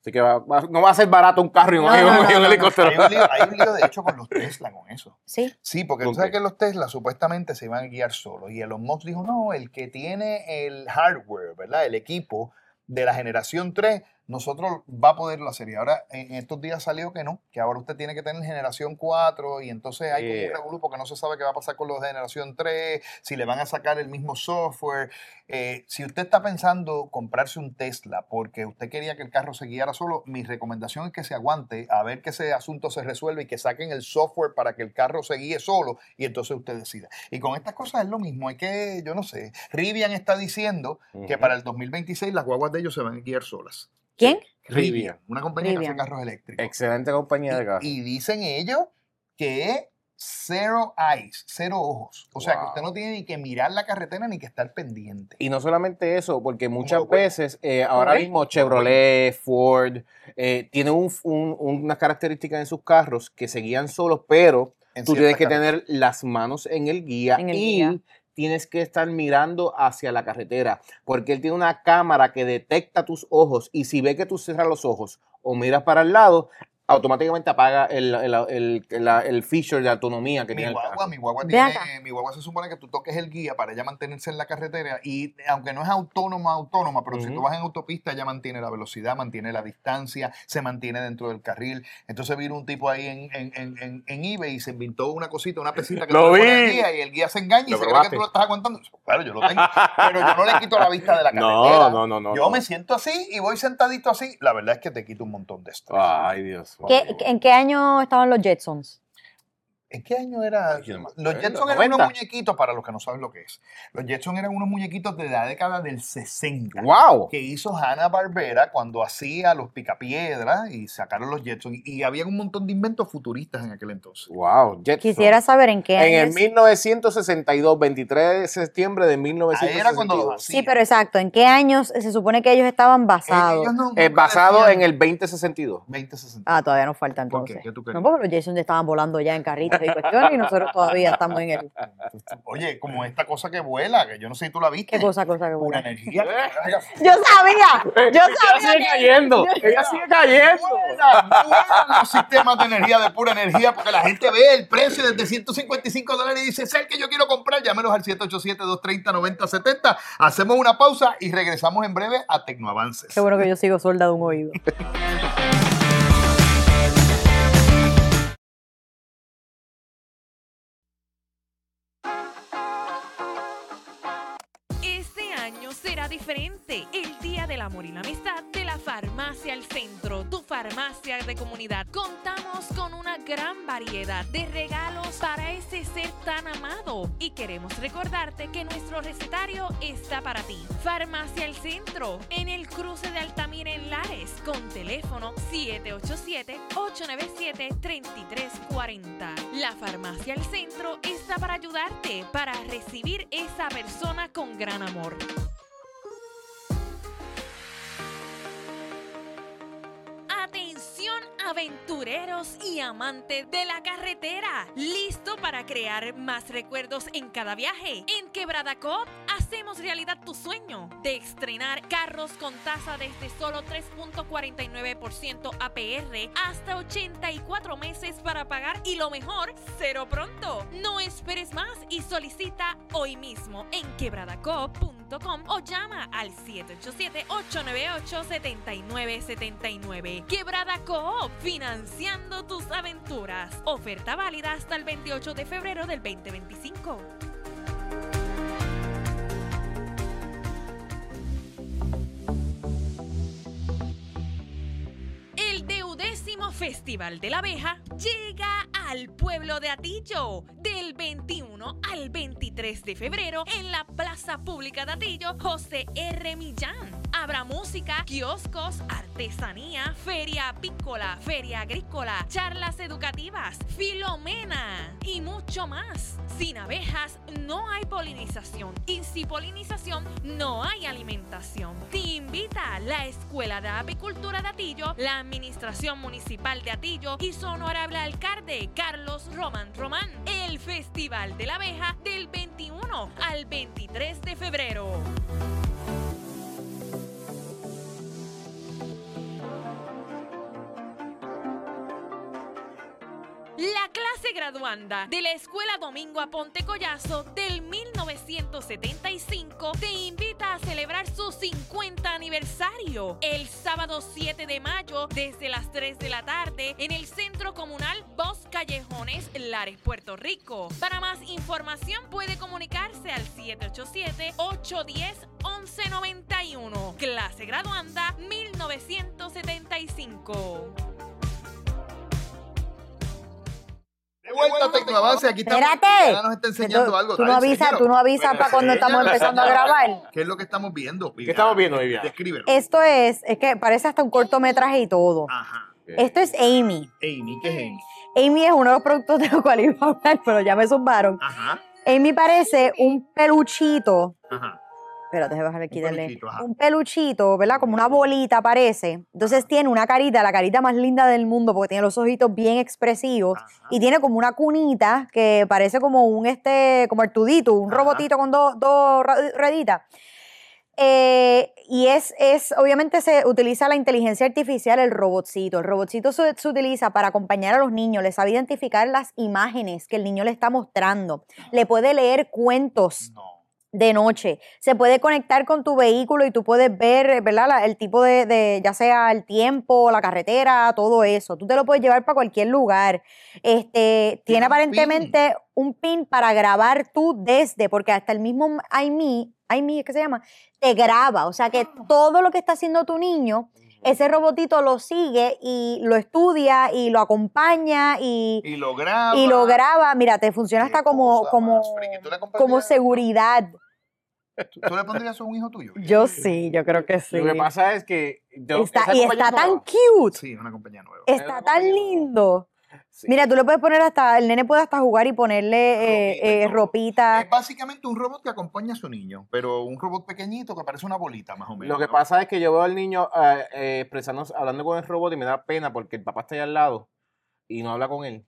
Así que no va a ser barato un carro y un helicóptero. Hay un lío, de hecho, con los Tesla con eso. Sí. Sí, porque tú sabes que los Tesla supuestamente se iban a guiar solos. Y Elon Musk dijo, no, el que tiene el hardware, ¿verdad? El equipo de la generación 3, nosotros va a poderlo hacer. Y ahora, en estos días salió que no, que ahora usted tiene que tener generación 4 y entonces hay como un revolú porque no se sabe qué va a pasar con los de generación 3, si le van a sacar el mismo software. Si usted está pensando comprarse un Tesla porque usted quería que el carro se guiara solo, mi recomendación es que se aguante a ver que ese asunto se resuelve y que saquen el software para que el carro se guíe solo y entonces usted decida. Y con estas cosas es lo mismo, hay que, yo no sé, Rivian está diciendo que para el 2026 las guaguas de ellos se van a guiar solas. ¿Quién? Rivian, una compañía que Rivian. hace carros eléctricos. Excelente compañía de carros. Y dicen ellos que zero eyes, cero ojos. O sea, que usted no tiene ni que mirar la carretera ni que estar pendiente. Y no solamente eso, porque muchas lo cuenta? veces, ahora mismo Chevrolet, Ford, tienen unas características en sus carros que se guían solos, pero En tú tienes ciertas que carreteras. tener las manos en el guía En el y guía. tienes que estar mirando hacia la carretera, porque él tiene una cámara que detecta tus ojos y si ve que tú cierras los ojos o miras para el lado, automáticamente apaga el feature de autonomía que tiene el carro. Mi guagua Ve tiene, acá. mi guagua se supone que tú toques el guía para ella mantenerse en la carretera y aunque no es autónoma, pero si tú vas en autopista ella mantiene la velocidad, mantiene la distancia, se mantiene dentro del carril. Entonces vino un tipo ahí en eBay y se inventó una cosita, una pesita que Lo tú le pones vi. al guía y el guía se engaña y ¿Lo se cree probaste? que tú lo estás aguantando. Claro, yo lo tengo, pero yo no le quito la vista de la carretera. No. Yo me siento así y voy sentadito así. La verdad es que te quito un montón de estrés. Ay, Dios. ¿En qué año estaban los Jetsons? ¿En qué año era? Yo no me Los acuerdo, Jetson eran 90. unos muñequitos, para los que no saben lo que es. Los Jetson eran unos muñequitos de la década del 60. ¡Wow! Que hizo Hanna-Barbera cuando hacía los Picapiedras y sacaron los Jetson. Y había un montón de inventos futuristas en aquel entonces. ¡Wow! Jetson. Quisiera saber en qué En año. el 1962, 23 de septiembre de Ahí 1962. era cuando los hacían. Sí, pero exacto, ¿en qué años se supone que ellos estaban basados? Ellos nunca Basado decían en el 2062. 2060. Ah, todavía nos falta ¿Por entonces. qué? ¿Qué tú No, crees? porque los Jetsons estaban volando ya en carritos y cuestiones y nosotros todavía estamos en el... Oye, como esta cosa que vuela, que yo no sé si tú la viste. ¿Qué cosa que Pura vuela? energía. ¡Yo sabía! ¡Yo Ella sabía! sigue que- cayendo. Ella sigue cayendo. Vuelan los sistemas de energía, de pura energía, porque la gente ve el precio desde $155 y dice, es el que yo quiero comprar. Llámenos al 787-230-9070. Hacemos una pausa y regresamos en breve a Tecnoavances. Qué bueno que yo sigo sorda de un oído. Este año será diferente. El Día del Amor y la Amistad de la Farmacia El Centro, tu farmacia de comunidad. Contamos con una gran variedad de regalos para ese ser tan amado. Y queremos recordarte que nuestro recetario está para ti. Farmacia El Centro, en el cruce de Altamira en Lares, con teléfono 787-897-3340. La Farmacia El Centro está para ayudarte, para recibir esa persona con gran amor. Atención aventureros y amantes de la carretera, ¿listo para crear más recuerdos en cada viaje? En Quebrada Coop hacemos realidad tu sueño de estrenar carros con tasa desde solo 3.49% APR hasta 84 meses para pagar y lo mejor, cero pronto. No esperes más y solicita hoy mismo en quebradacoop.com o llama al 787-898-7979. Quebrada Coop, financiando tus aventuras. Oferta válida hasta el 28 de febrero del 2025. El 10º Festival de la Abeja llega al pueblo de Atillo del 21 al 23 de febrero en la Plaza Pública de Atillo José R. Millán. Habrá música, kioscos, artesanía, feria apícola, feria agrícola, charlas educativas, Filomena y mucho más. Sin abejas no hay polinización y sin polinización no hay alimentación. Te invita la Escuela de Apicultura de Atillo, la Administración Municipal de Atillo y su honorable alcalde Carlos Román Román. El Festival de la Abeja del 21 al 23 de febrero. clase graduanda de la Escuela Domingo Aponte Collazo del 1975 te invita a celebrar su 50 aniversario el sábado 7 de mayo desde las 3 de la tarde en el Centro Comunal Dos Callejones, Lares, Puerto Rico. Para más información puede comunicarse al 787-810-1191. Clase graduanda 1975. De vuelta a Tecnoavance, aquí estamos. Espérate. Ahora nos está enseñando algo. Tú no Dale, avisas enséñalo. para cuando estamos Enséñalo, empezando a enséñalo. grabar. ¿Qué es lo que estamos viendo? ¿Qué estamos viendo, Viviana? Descríbelo. Esto es que parece hasta un cortometraje y todo. Ajá. Esto es Amy. Amy, ¿qué es Amy? Amy es uno de los productos de los cuales iba a hablar, pero ya me zumbaron. Ajá. Amy parece un peluchito. Ajá. Espérate, déjame quitarle. peluchito, ajá. Un peluchito, ¿verdad? Como una bolita parece. Entonces tiene una carita, la carita más linda del mundo, porque tiene los ojitos bien expresivos. Ajá. Y tiene como una cunita que parece como como Artudito, un Ajá. robotito con dos rueditas. Y obviamente se utiliza la inteligencia artificial, el robotcito. El robotcito se utiliza para acompañar a los niños, les sabe identificar las imágenes que el niño le está mostrando, le puede leer cuentos No. de noche, se puede conectar con tu vehículo y tú puedes ver, ¿verdad? El tipo ya sea el tiempo, la carretera, todo eso. Tú te lo puedes llevar para cualquier lugar. Tiene un aparentemente un pin para grabar tú porque hasta el mismo iMe, es que se llama, te graba. O sea que todo lo que está haciendo tu niño, ese robotito lo sigue y lo estudia y lo acompaña y lo graba. Mira, te funciona Qué hasta como cosa más friki. ¿Tú le comprarías- como seguridad. ¿Tú le pondrías eso a un hijo tuyo? Yo sí, yo creo que sí. Lo que pasa es que... Está compañía tan nueva. cute. Sí, una compañía nueva. Está una tan compañía lindo. Sí. Mira, tú le puedes poner el nene puede hasta jugar y ponerle Ropita y todo. ropita. Es básicamente un robot que acompaña a su niño, pero un robot pequeñito que parece una bolita, más o menos. Lo que ¿no? pasa es que yo veo al niño hablando con el robot y me da pena porque el papá está ahí al lado y no habla con él.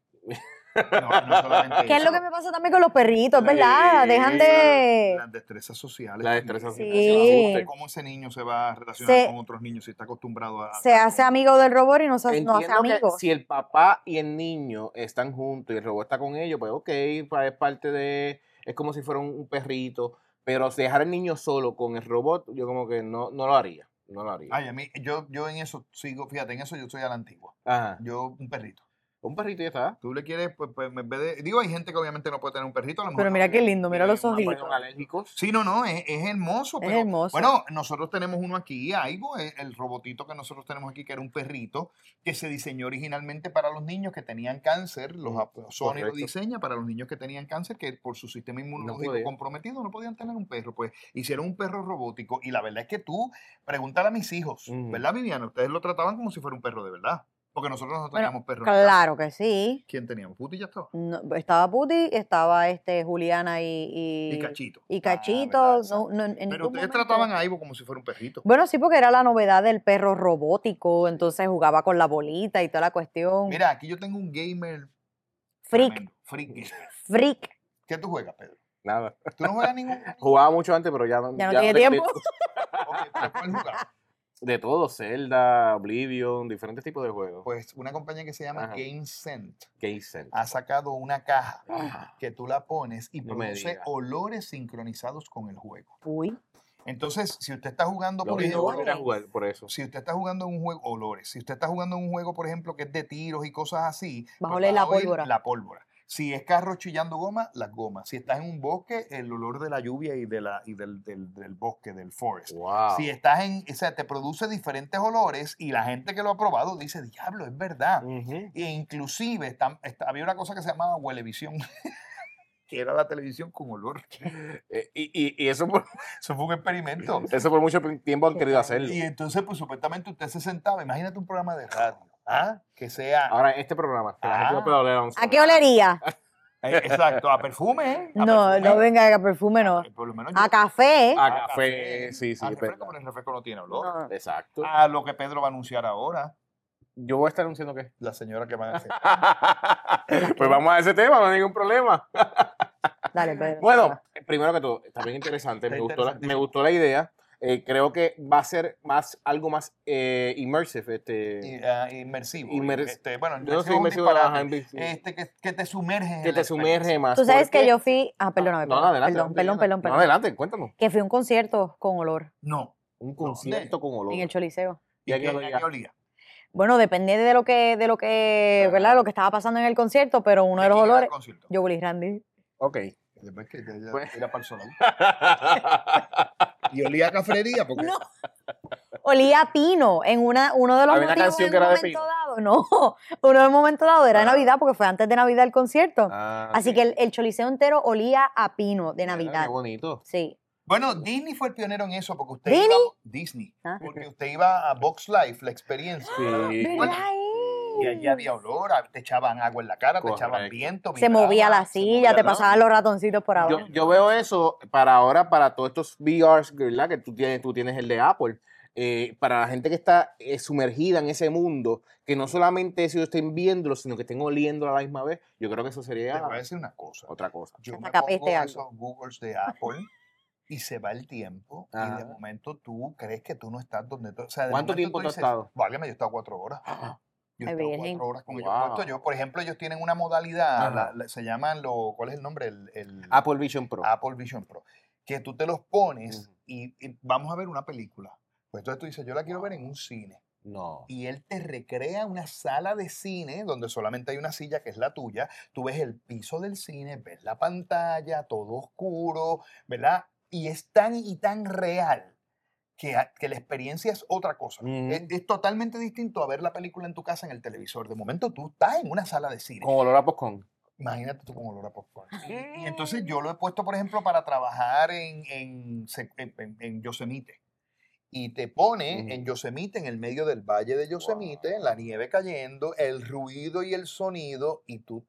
No solamente ¿Qué es lo eso. que me pasa también con los perritos, verdad? Dejan de... Las destrezas sociales. La también. destreza social. ¿Cómo ese niño se va a relacionar Se- con otros niños si está acostumbrado a... Se hace amigo del robot y no hace Entiendo que amigo. si el papá y el niño están juntos y el robot está con ellos, pues ok, pues es parte de... Es como si fuera un perrito. Pero si dejar al niño solo con el robot, yo como que no lo haría. No lo haría. Ay, a mí, yo en eso sigo, fíjate, en eso yo soy a la antigua. Ajá. Yo, un perrito. Un perrito y ya está. Tú le quieres, pues en vez de... Digo, hay gente que obviamente no puede tener un perrito. A lo mejor Pero no mira quiere, qué lindo, mira vive los en una ojitos. Son alérgicos. Sí, no, es hermoso. Es Pero, hermoso. Bueno, nosotros tenemos uno aquí, Aibo, el robotito que nosotros tenemos aquí, que era un perrito, que se diseñó originalmente para los niños que tenían cáncer. Sony lo Correcto. diseña para los niños que tenían cáncer, que por su sistema inmunológico podían. comprometido no podían tener un perro. Pues hicieron un perro robótico. Y la verdad es que tú, pregúntale a mis hijos, Ujú. ¿verdad, Viviana? Ustedes lo trataban como si fuera un perro de verdad. Porque nosotros no Bueno, teníamos perro. en casa. claro que sí. ¿Quién teníamos? ¿Puti ya estaba? No, estaba Puti, estaba Juliana y Cachito. Y Ah, Cachito. verdad, no, exacto. no, en Pero ningún ustedes momento- trataban a Aibo como si fuera un perrito. Bueno, sí, porque era la novedad del perro robótico, entonces jugaba con la bolita y toda la cuestión. Mira, aquí yo tengo un gamer Freak, tremendo, freak gamer. freak. ¿Qué tú juegas, Pedro? Nada. ¿Tú no juegas ningún? Jugaba mucho antes, pero ya no. Ya no tiene tiempo. Ok, pero ¿cuál jugabas? De todo, Zelda, Oblivion, diferentes tipos de juegos. Pues una compañía que se llama Ajá. GameSense Gaysen. ha sacado una caja Ah. que tú la pones y No me produce digas. olores sincronizados con el juego. Uy, Entonces, si usted está jugando, Lo por vi, yo ejemplo, volver a jugar por eso. si usted está jugando en un juego, olores, si usted está jugando en un juego, por ejemplo, que es de tiros y cosas así, Vas a pues oler vas la oír pólvora. la pólvora. Si es carro chillando goma, las gomas. Si estás en un bosque, el olor de la lluvia y del bosque, del forest. Wow. Si estás o sea, te produce diferentes olores y la gente que lo ha probado dice, diablo, es verdad. Ujú. E inclusive había una cosa que se llamaba Huelevisión, que era la televisión con olor. Y eso por, Eso fue un experimento. eso por mucho tiempo han querido hacerlo. Y entonces, pues supuestamente usted se sentaba, imagínate un programa de radio, ¿ah? Que sea... Ahora, este programa, que la gente no puede hablar. vamos ¿a qué olería? Exacto, a perfume, ¿eh? A No, perfume. no venga a perfume, no. Por lo menos A café. A café, sí, sí, Al es refresco, verdad. pero el refresco no tiene olor. No. Exacto. A lo que Pedro va a anunciar ahora, Yo voy a estar anunciando que. la señora que va a hacer. Pues vamos a ese tema, no hay ningún problema. Dale, Pedro. Bueno, primero que todo, está bien interesante. Está Me gustó interesante. me gustó la idea. creo que va a ser algo más immersive. Inmersivo. Yo Bueno, no soy inmersivo es un inmersivo, disparate. Que te sumerges en que la te sumerge experiencia. más. Tú sabes porque- que yo fui. Perdóname. No, adelante. Perdón. No, adelante, cuéntanos. Que fui a un concierto con olor No. Un concierto con olor. en el Choliseo. ¿Y a qué ¿A olía? qué olía? Bueno, depende de lo que, ¿verdad? Lo que estaba pasando en el concierto, pero uno de los quién era el olores. concierto? Yo, Willy Randy. Ok. Después que ya Pues- era para el solar. Y olía a cafrería porque No. Olía a pino en uno de los Había una motivos canción en que un era de momento pino. dado. No, uno del momento dado era de Ah. Navidad porque fue antes de Navidad el concierto. Ah, Así ok. que el Choliseo entero olía a pino de Mira, Navidad. Qué bonito. Sí. Bueno, Disney fue el pionero en eso porque usted ¿Disney? iba Disney, Ah. porque usted iba a Box Life, la experiencia. Sí. ¿Verdad? Y allí había olor, te echaban agua en la cara, te echaban Correcto. viento. Se movía la silla, te pasaban los ratoncitos por abajo. Yo veo eso para ahora, para todos estos VRs, ¿verdad? Que tú tienes el de Apple. Para la gente que está sumergida en ese mundo, que no solamente ellos estén viéndolo, sino que estén oliéndolo a la misma vez, yo creo que eso Te sería voy a decir una cosa. otra cosa. Yo Hasta me capete pongo algo. esos Googles de Apple y se va el tiempo y de Ajá. momento tú crees que tú no estás donde tú... O sea, de ¿Cuánto momento tiempo tú has dices, estado? Válgame, yo he estado 4 horas. Yo he Ay, estado Virgen. 4 horas con ellos Wow. puestos. Yo, por ejemplo, ellos tienen una modalidad, Ajá. se llaman ¿cuál es el nombre? El Apple Vision Pro. Apple Vision Pro. Que tú te los pones Ujú. y vamos a ver una película. Pues entonces tú dices, yo la quiero ver en un cine. No. Y él te recrea una sala de cine donde solamente hay una silla que es la tuya. Tú ves el piso del cine, ves la pantalla, todo oscuro, ¿verdad? Y es tan real que la experiencia es otra cosa. Ujú. Es totalmente distinto a ver la película en tu casa en el televisor. De momento tú estás en una sala de cine. Con olor a popcorn. Imagínate tú con olor a popcorn. Y entonces yo lo he puesto, por ejemplo, para trabajar en Yosemite. Y te pone Ujú. en Yosemite, en el medio del valle de Yosemite, la nieve cayendo, el ruido y el sonido. Y tú,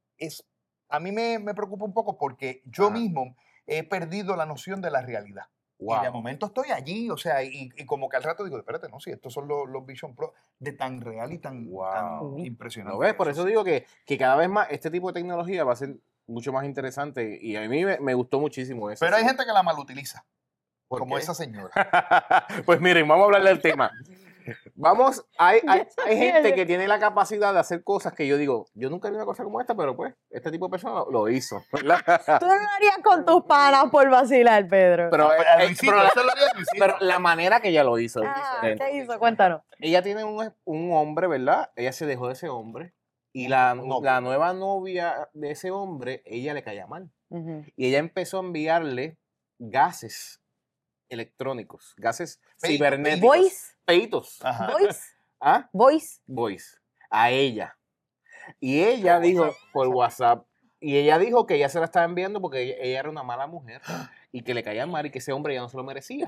a mí me preocupa un poco porque yo Ajá. mismo he perdido la noción de la realidad. Y de Wow. momento estoy allí, o sea, y como que al rato digo, espérate, no, si estos son los Vision Pro, de tan real y tan Wow. impresionante. ¿Lo ves? Por eso sí. digo que cada vez más este tipo de tecnología va a ser mucho más interesante y a mí me gustó muchísimo eso. Pero hay sí. gente que la malutiliza, ¿Por como qué? esa señora. Pues miren, vamos a hablar del tema. Hay gente que tiene la capacidad de hacer cosas que yo digo, yo nunca vi una cosa como esta, pero pues, este tipo de persona lo hizo, ¿verdad? Tú no lo harías con tus panas por vacilar, Pedro. Pero, Luisito, pero la, eso lo haría Luisito. pero la manera que ella lo hizo es Ah, diferente. ¿qué hizo? Cuéntanos. Ella tiene un hombre, ¿verdad? Ella se dejó de ese hombre y la nueva novia de ese hombre, ella le caía mal. Ujú. Y ella empezó a enviarle gases electrónicos, gases Peitos, cibernéticos. Voice, Peitos. Ajá. voice, ¿Ah? voice. Voice. A ella. Y ella Por dijo, WhatsApp. por WhatsApp, y ella dijo que ella se la estaba enviando porque ella era una mala mujer y que le caía mal y que ese hombre ya no se lo merecía.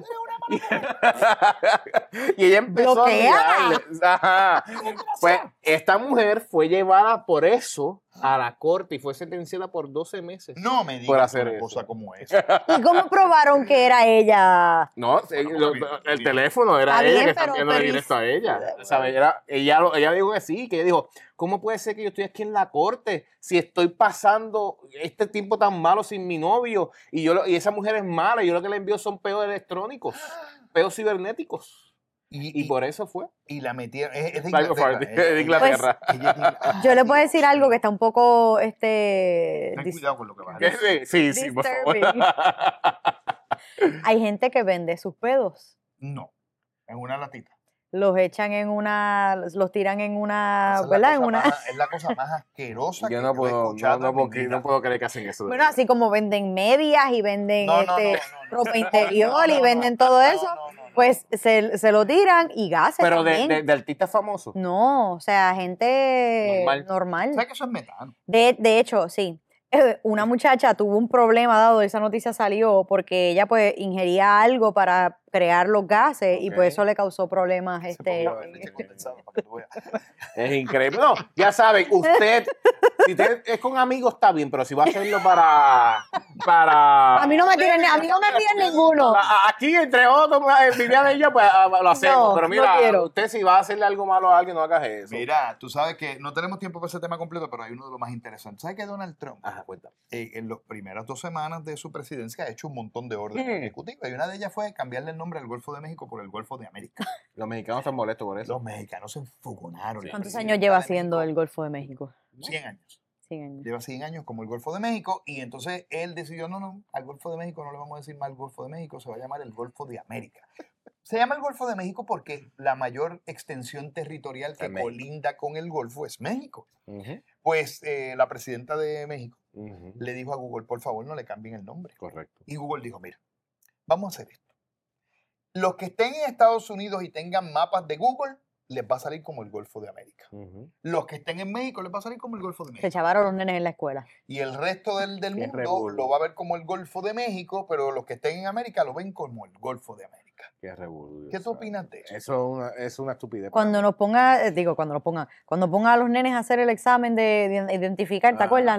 Y ella empezó Bloqueada. a enviarle. Ajá. Pues esta mujer fue llevada por eso a la corte y fue sentenciada por 12 meses. No me Por digas hacer una eso. cosa como esa. ¿Y cómo probaron que era ella? No, el teléfono era Está ella bien, que está pero- enviándole pero directo a ella. ¿Sabes? Ella dijo que sí, que ella dijo, ¿cómo puede ser que yo estoy aquí en la corte si estoy pasando este tiempo tan malo sin mi novio? Y esa mujer es mala y yo lo que le envío son peos electrónicos, peos cibernéticos. Y por eso fue. Y la metieron. Es de Algo Inglaterra. fuerte, de Inglaterra. Ella es de Inglaterra. Yo les voy a decir algo que está un poco Ten cuidado con lo que vas a decir. Sí, por favor. disturbing. Hay gente que vende sus pedos. No. En una latita. Los echan en los tiran en una, Esa es la ¿verdad? En cosa una. es la cosa más asquerosa Yo que no yo he puedo, escuchado en mi vida. no puedo creer que hacen eso. Bueno, así como venden medias y venden No, no, ropa interior y venden todo eso, no. pues se lo tiran y gases Pero también. de artistas famosos. No, o sea, gente normal. ¿Sabes que eso es metano? De hecho, sí. Una muchacha tuvo un problema dado, esa noticia salió porque ella pues ingería algo para crear los gases y Ok. pues eso le causó problemas. Se ponía leche condensada para que tú veas. Es increíble. No, ya saben, usted, si usted es con amigos está bien, pero si va a hacerlo para A mí no me piden ninguno. Aquí, entre otros, Viviana y yo, pues lo hacemos. No, pero no mira, quiero. usted si va a hacerle algo malo a alguien, no hagas eso. Mira, tú sabes que no tenemos tiempo para ese tema completo, pero hay uno de los más interesantes. ¿Sabes que Donald Trump, Ajá, cuéntame. en las primeras 2 semanas de su presidencia, ha hecho un montón de órdenes ejecutivas? Y una de ellas fue cambiarle el nombre nombre al Golfo de México por el Golfo de América. Los mexicanos están molestos por eso. Los mexicanos se enfogonaron. ¿Cuántos años lleva siendo el Golfo de México? 100 años. 100 años. Lleva 100 años como el Golfo de México y entonces él decidió, no, al Golfo de México no le vamos a decir más el Golfo de México, se va a llamar el Golfo de América. Se llama el Golfo de México porque la mayor extensión territorial que colinda con el Golfo es México. Pues la presidenta de México le dijo a Google, por favor, no le cambien el nombre. Correcto. Y Google dijo, mira, vamos a hacer esto. Los que estén en Estados Unidos y tengan mapas de Google, les va a salir como el Golfo de América. Los que estén en México les va a salir como el Golfo de México. Se chavaron los nenes en la escuela. Y el resto del mundo lo va a ver como el Golfo de México, pero los que estén en América lo ven como el Golfo de América. Qué revolución. ¿Qué tú opinas de eso? Eso es una estupidez. Cuando nos ponga, cuando ponga a los nenes a hacer el examen de identificar, ¿te acuerdas?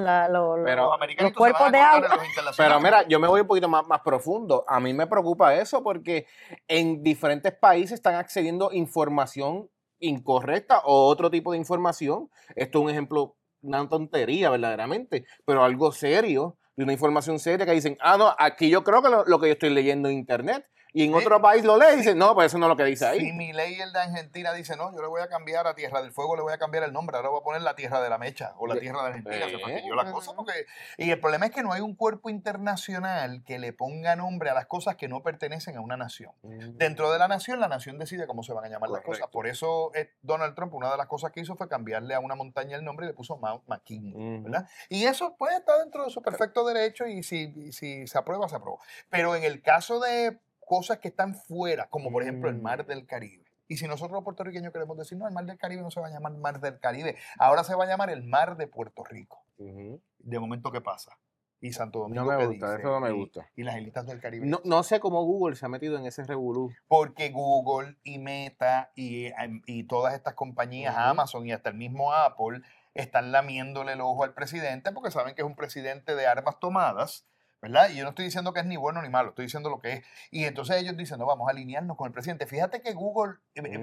Los cuerpos de agua. Pero mira, yo me voy un poquito más profundo. A mí me preocupa eso porque en diferentes países están accediendo información incorrecta o otro tipo de información. Esto es un ejemplo, una tontería verdaderamente, pero algo serio, de una información seria que dicen, no, aquí yo creo que lo que yo estoy leyendo en internet. Y en otro país lo lee y dice, no, pues eso no es lo que dice ahí. Si Milei, el de Argentina, dice, no, yo le voy a cambiar a Tierra del Fuego, le voy a cambiar el nombre, ahora voy a poner la Tierra de la Mecha o la Tierra de Argentina. Se fastidió la cosa y el problema es que no hay un cuerpo internacional que le ponga nombre a las cosas que no pertenecen a una nación. Dentro de la nación decide cómo se van a llamar las cosas. Por eso Donald Trump, una de las cosas que hizo fue cambiarle a una montaña el nombre y le puso Mount McKinley, ¿verdad? Y eso puede estar dentro de su perfecto derecho y si se aprueba, se aprobó. Pero en el caso de cosas que están fuera, como por ejemplo el Mar del Caribe. Y si nosotros los puertorriqueños queremos decir, no, el Mar del Caribe no se va a llamar Mar del Caribe, ahora se va a llamar el Mar de Puerto Rico. De momento, ¿qué pasa? Y Santo Domingo, no me ¿qué gusta, dice? eso no me gusta. Y las islitas del Caribe. No sé cómo Google se ha metido en ese revolú. Porque Google y Meta y todas estas compañías, Amazon y hasta el mismo Apple, están lamiéndole el ojo al presidente porque saben que es un presidente de armas tomadas, ¿verdad? Y yo no estoy diciendo que es ni bueno ni malo, estoy diciendo lo que es. Y entonces ellos dicen, no, vamos a alinearnos con el presidente. Fíjate que Google,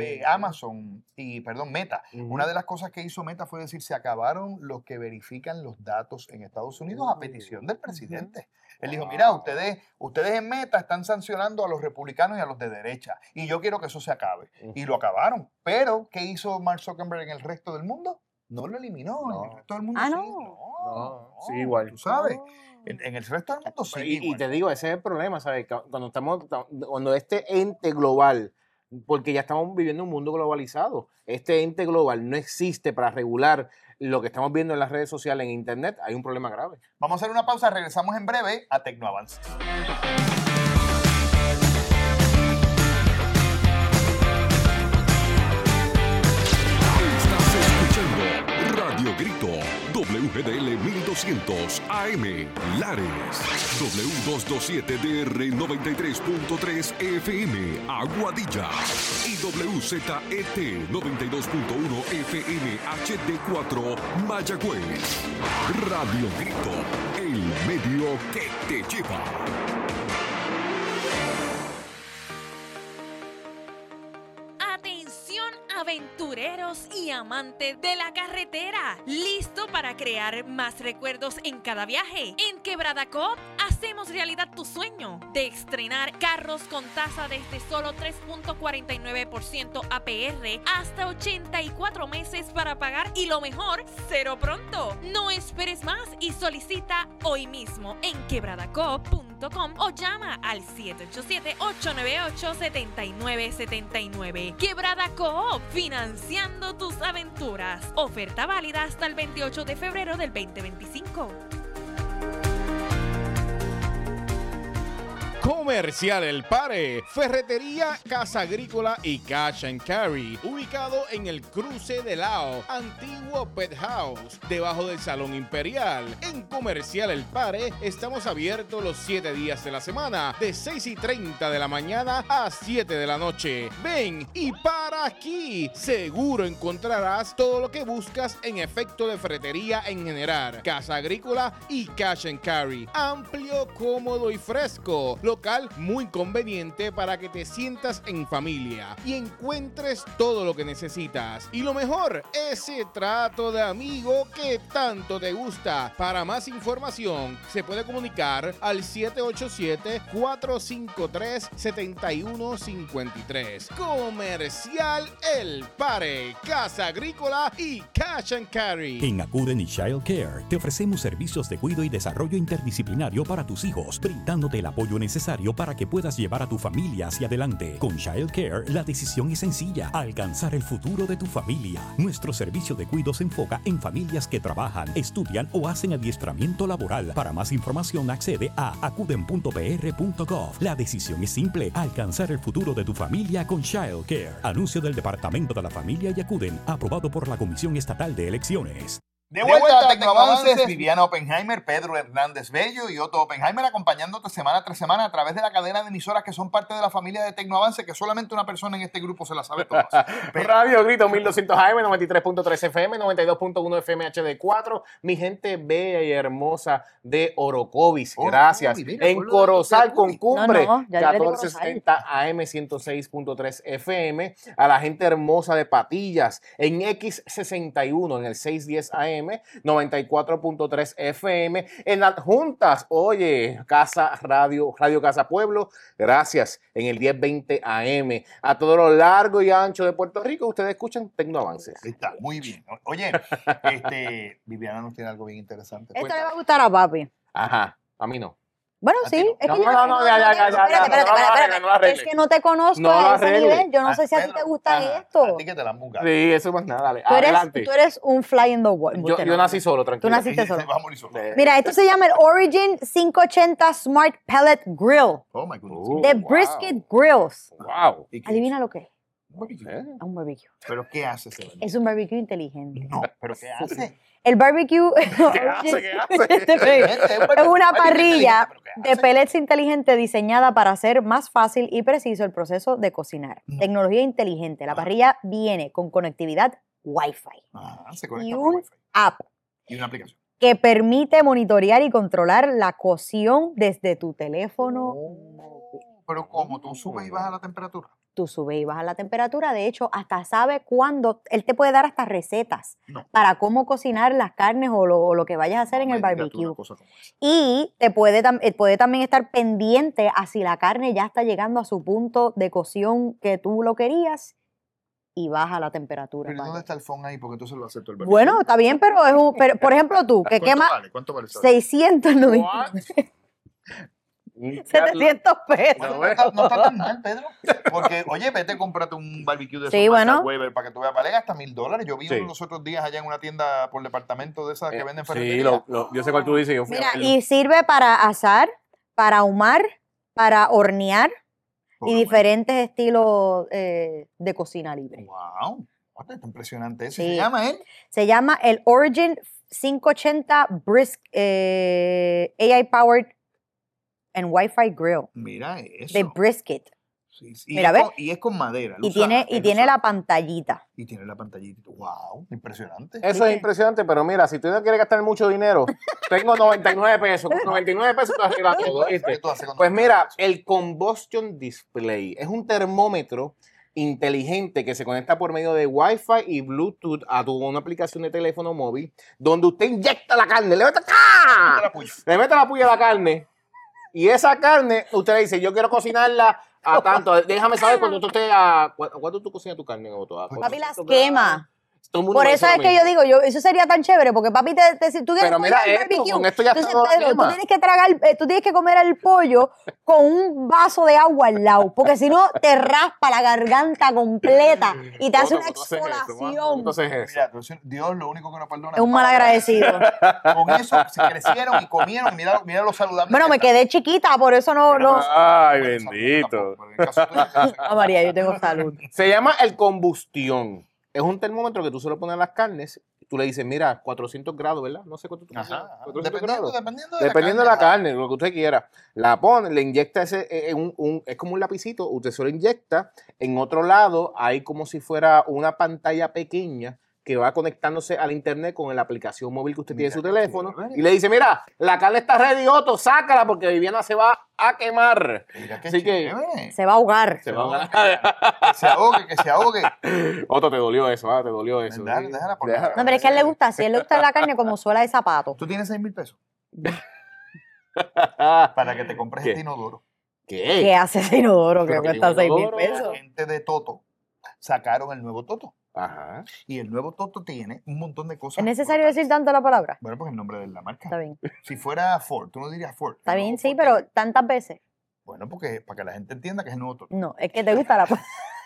Meta, una de las cosas que hizo Meta fue decir, se acabaron los que verifican los datos en Estados Unidos a petición del presidente. Él dijo, mira, ustedes en Meta están sancionando a los republicanos y a los de derecha. Y yo quiero que eso se acabe. Y lo acabaron. Pero, ¿qué hizo Mark Zuckerberg en el resto del mundo? No lo eliminó. En el resto del mundo sí. No, sí, igual. Tú sabes. En el resto del mundo sí. Y te digo, ese es el problema, ¿sabes? Cuando este ente global, porque ya estamos viviendo un mundo globalizado, este ente global no existe para regular lo que estamos viendo en las redes sociales, en internet, hay un problema grave. Vamos a hacer una pausa, regresamos en breve a Tecnoavance. Estás escuchando Radio Grito, WGDL 1200 AM, Lares, W227DR 93.3 FM, Aguadilla, y WZET 92.1 FM HD4, Mayagüez. Radio Grito, el medio que te lleva. Aventureros y amantes de la carretera, ¿listo para crear más recuerdos en cada viaje? En Quebrada Coop hacemos realidad tu sueño de estrenar carros con tasa desde solo 3.49% APR hasta 84 meses para pagar y lo mejor, cero pronto. No esperes más y solicita hoy mismo en quebradacoop.com o llama al 787-898-7979. Quebrada Coop, financiando tus aventuras. Oferta válida hasta el 28 de febrero del 2025. Comercial El Pare, Ferretería, Casa Agrícola y Cash and Carry, ubicado en el cruce de Lao, antiguo Pet House, debajo del Salón Imperial. En Comercial El Pare estamos abiertos los 7 días de la semana, de 6:30 de la mañana a 7 de la noche. Ven y para aquí, seguro encontrarás todo lo que buscas en efecto de ferretería en general, Casa Agrícola y Cash and Carry. Amplio, cómodo y fresco. Lo local muy conveniente para que te sientas en familia y encuentres todo lo que necesitas. Y lo mejor, ese trato de amigo que tanto te gusta. Para más información, se puede comunicar al 787-453-7153. Comercial El Pare, Casa Agrícola y Cash and Carry. En Acuden y Child Care te ofrecemos servicios de cuidado y desarrollo interdisciplinario para tus hijos, brindándote el apoyo necesario para que puedas llevar a tu familia hacia adelante. Con Child Care, la decisión es sencilla: alcanzar el futuro de tu familia. Nuestro servicio de cuidado se enfoca en familias que trabajan, estudian o hacen adiestramiento laboral. Para más información, accede a acuden.pr.gov. La decisión es simple: alcanzar el futuro de tu familia con Child Care. Anuncio del Departamento de la Familia y Acuden, aprobado por la Comisión Estatal de Elecciones. De vuelta a Tecnoavances, Viviana Oppenheimer, Pedro Hernández Bello y Otto Oppenheimer acompañándote semana tras semana a través de la cadena de emisoras que son parte de la familia de Tecnoavances, que solamente una persona en este grupo se la sabe todas. Radio Grito 1200 AM, 93.3 FM, 92.1 FM HD4. Mi gente bella y hermosa de Orocovis, gracias. Mira, en Corozal con Cumbre, No, ya yo le digo 1470 AM, 106.3 FM. A la gente hermosa de Patillas, en X61, en el 610 AM. 94.3 FM, en las juntas, oye, Casa Radio Casa Pueblo, gracias, en el 1020 AM, a todo lo largo y ancho de Puerto Rico, ustedes escuchan Tecnoavances. Ahí está, muy bien. Oye, Viviana nos tiene algo bien interesante. Esto le va a gustar a papi. Ajá, a mí no. Bueno, ¿A sí, ti no? es que No, yo no, no, ya, espérate. no la arregle. Es que no te conozco No la a ese arregle. nivel. Yo no sé si a ti te gusta esto. A ti que te la han buscado. Sí, eso más nada, dale, Tú adelante. eres un fly in the wall. Yo nací solo, tranquilo. Tú naciste solo. Vamos a morir solo. Mira, esto se llama el Origin 580 Smart Pellet Grill Oh my goodness. de wow. Brisket Grills. Wow. ¿Y qué Adivina lo que es. ¿Eh? Es un barbecue. ¿Pero qué hace ese barbecue? Es un barbecue inteligente. No, ¿pero qué hace? El barbecue ¿Qué hace? es una parrilla de pellets inteligente diseñada para hacer más fácil y preciso el proceso de cocinar. No. Tecnología inteligente. La parrilla viene con conectividad Wi-Fi Se y conecta por un Wi-Fi. app Y una aplicación. que permite monitorear y controlar la cocción desde tu teléfono. Pero como tú subes y bajas la temperatura. Tú subes y bajas la temperatura. De hecho, hasta sabe cuándo. Él te puede dar hasta recetas No. para cómo cocinar las carnes o lo que vayas a hacer en No el me digas tú barbecue. una cosa como esa. Y te puede también estar pendiente a si la carne ya está llegando a su punto de cocción que tú lo querías y baja la temperatura. Pero padre. ¿dónde está el phone ahí? Porque entonces lo acepto el barbecue. Bueno, está bien, pero pero, por ejemplo tú, que quema ¿Cuánto vale? 690, 700 pesos. No está tan mal, Pedro. Porque, oye, vete, cómprate un barbecue de Sí, esos bueno. Martha Weber para que tú veas. Vale hasta $1,000. Yo vi Sí. uno los otros días allá en una tienda por departamento de esas que venden Sí, ferretería. yo sé cuál tú dices. Yo fui a Mira, verlo. y sirve para asar, para ahumar, para hornear y diferentes estilos de cocina libre. Wow. Está impresionante eso. Sí. ¿Se llama él? Se llama el Origin 580 AI Powered and Wi-Fi Grill Mira eso. de brisket. Sí, sí. Mira, Y es con madera. él Y usa- tiene él usa- la pantallita. Y tiene la pantallita. Wow, impresionante. Eso ¿Viste? es impresionante, pero mira, si tú no quieres gastar mucho dinero, tengo 99 pesos. Con 99 pesos tú arreglas todo, ¿Qué ¿viste? tú haces con Pues tu mira, cabeza? el Combustion Display es un termómetro inteligente que se conecta por medio de Wi-Fi y Bluetooth a una aplicación de teléfono móvil, donde usted inyecta la carne, le mete, ¡ah! la puya. Le mete la puya a la carne, y esa carne, usted le dice, yo quiero cocinarla a tanto, déjame saber cuando tú estés a... ¿Cuánto tú cocinas tu carne, Otto? ¿A Papi las 400 quema. gramos? Todo el mundo Por me eso dice es lo que yo mismo. digo, eso sería tan chévere, porque papi tú quieres Pero mira comer el esto, barbecue. con esto ya Entonces, está, Pedro, quema. tú tienes que comer el pollo con un vaso de agua al lado, porque si no te raspa la garganta completa y te hace una Otto, ¿cómo tú haces eso, mano? exfoliación. Entonces eso. Mira, entonces, Dios lo único que nos perdona Es un mal agradecido. Con eso se crecieron y comieron. Mira lo saludable. Bueno, que me está. quedé chiquita, por eso no. Ay, Bueno, salud bendito. tampoco, pero en el caso tuyo, yo sé que- Ah, María, yo tengo salud. Se llama el combustión. Es un termómetro que tú se lo pones a las carnes. Tú le dices, mira, 400 grados, ¿verdad? No sé cuánto tú pones. Ajá. 400 Dependiendo grados. de La ajá. carne, lo que usted quiera. La pone, le inyecta ese, es como un lapicito, usted se lo inyecta. En otro lado hay como si fuera una pantalla pequeña que va conectándose al internet con la aplicación móvil que usted tiene en su Mira, qué teléfono chévere. y le dice, mira, la carne está ready, Otto, sácala porque Viviana se va a quemar. Mira qué Así que chévere. Se va a ahogar. se va a Que se ahogue, que se ahogue. Otto, te dolió eso, te dolió eso. Dale, déjala por Déjala. No, pero es que a él le gusta así. A él le gusta la carne como suela de zapato. Tú tienes 6,000 pesos para que te compres ¿Qué? este inodoro. ¿Qué hace ese inodoro que Pero que cuesta tiene 6,000 inodoro. La pesos? gente de Toto sacaron el nuevo Toto. Ajá. Y el nuevo Toto tiene un montón de cosas. ¿Es necesario brutales. decir tanto la palabra? Bueno, pues el nombre de la marca. Está bien. Si fuera Ford, tú no dirías Ford. Está El bien, nuevo sí, Ford pero tiene- tantas veces. Bueno, porque para que la gente entienda que es el nuevo Toto. No, es que te gusta la palabra.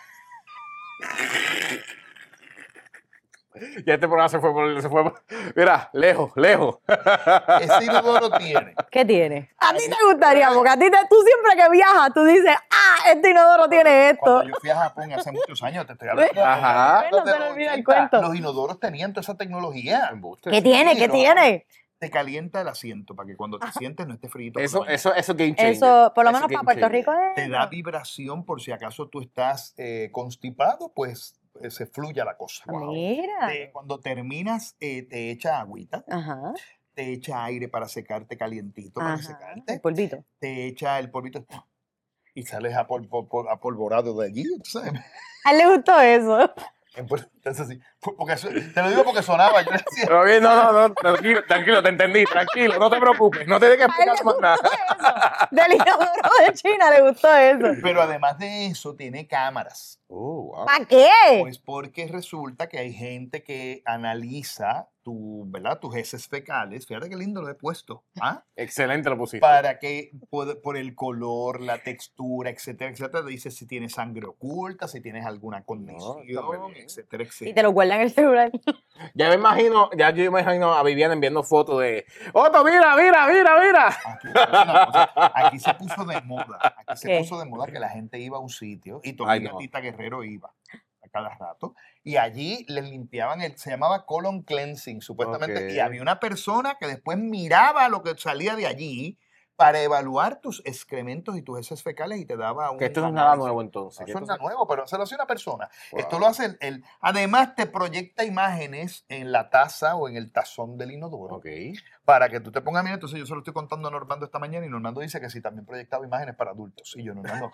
Ya este programa se fue. Mira, lejos. Ese inodoro tiene. ¿Qué tiene? A ti te gustaría, porque tú siempre que viajas, tú dices, este inodoro tiene esto. Cuando yo fui a Japón hace muchos años, te estoy hablando. Ajá. No se le olvida el cuento. Los inodoros tenían toda esa tecnología. ¿Qué tiene? ¿Qué no. tiene? Te calienta el asiento para que cuando te sientes no esté frito. Eso game changer. Eso, por lo Eso menos game para Puerto changer. Rico es. Te da vibración por si acaso tú estás constipado, pues se fluya la cosa. Mira. Cuando terminas, te echa agüita, Ajá. te echa aire para secarte calientito, para Ajá. secarte, El polvito. te echa el polvito y sales apolvorado de allí, ¿tú sabes? A él le gustó eso. Entonces, sí, porque te lo digo porque sonaba, yo decía, Pero bien, no, tranquilo, te entendí, tranquilo, no te preocupes, no tienes que A él le explicar más gustó nada. eso. Del inodoro de China le gustó eso. pero además de eso tiene cámaras. Oh, wow. ¿Para qué? Pues porque resulta que hay gente que analiza ¿verdad? Tus heces fecales. Fíjate qué lindo lo he puesto. ¿Ah? Excelente lo pusiste. Para que por el color, la textura, etcétera, etcétera, te dice si tienes sangre oculta, si tienes alguna condición, está muy bien. etcétera, Y etcétera. te lo guardan en el celular. Ya yo imagino a Viviana enviando fotos de Otto, mira. Aquí se puso de moda. Aquí se ¿Qué? puso de moda que la gente iba a un sitio y Ay, Tommy no. Gatita Guerrero iba a cada rato y allí les limpiaban se llamaba colon cleansing supuestamente, Ok. y había una persona que después miraba lo que salía de allí para evaluar tus excrementos y tus heces fecales y te daba un Que esto no es nada análisis. nuevo entonces. No, que eso esto no es nada nuevo, pero se lo hace una persona. Wow. Esto lo hace además te proyecta imágenes en la taza o en el tazón del inodoro Ok. para que tú te pongas a mirar. Entonces yo se lo estoy contando a Normando esta mañana y Normando dice que sí, también proyectaba imágenes para adultos. Y yo, Normando.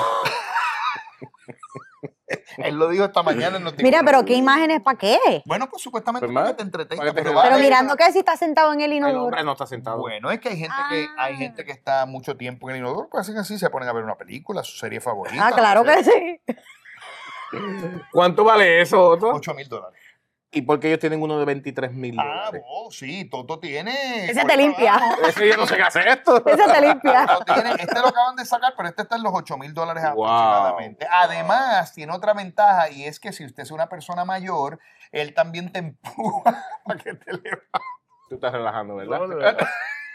Él lo dijo esta mañana en los Mira, pero ¿qué imágenes para qué? Bueno, pues supuestamente Pues, para que más, te entretenga. para que te Pero relajes. Pero vale. mirando que si está sentado en el El inodoro. hombre no está sentado. Bueno, es que hay gente que está mucho tiempo en el inodoro, pues hacen así, se ponen a ver una película, su serie favorita. Ah, claro no sé, que sí. ¿Cuánto vale eso, Otto? $8,000. ¿Y por qué ellos tienen uno de $23,000? Sí, Toto tiene. Ese te limpia. Ese yo no sé qué hace esto. Ese te limpia. Este lo acaban de sacar, pero este está en los $8,000 Wow. aproximadamente. Además, tiene otra ventaja y es que si usted es una persona mayor, él también te empuja para que te levantes. Tú estás relajando, ¿verdad? No, de verdad.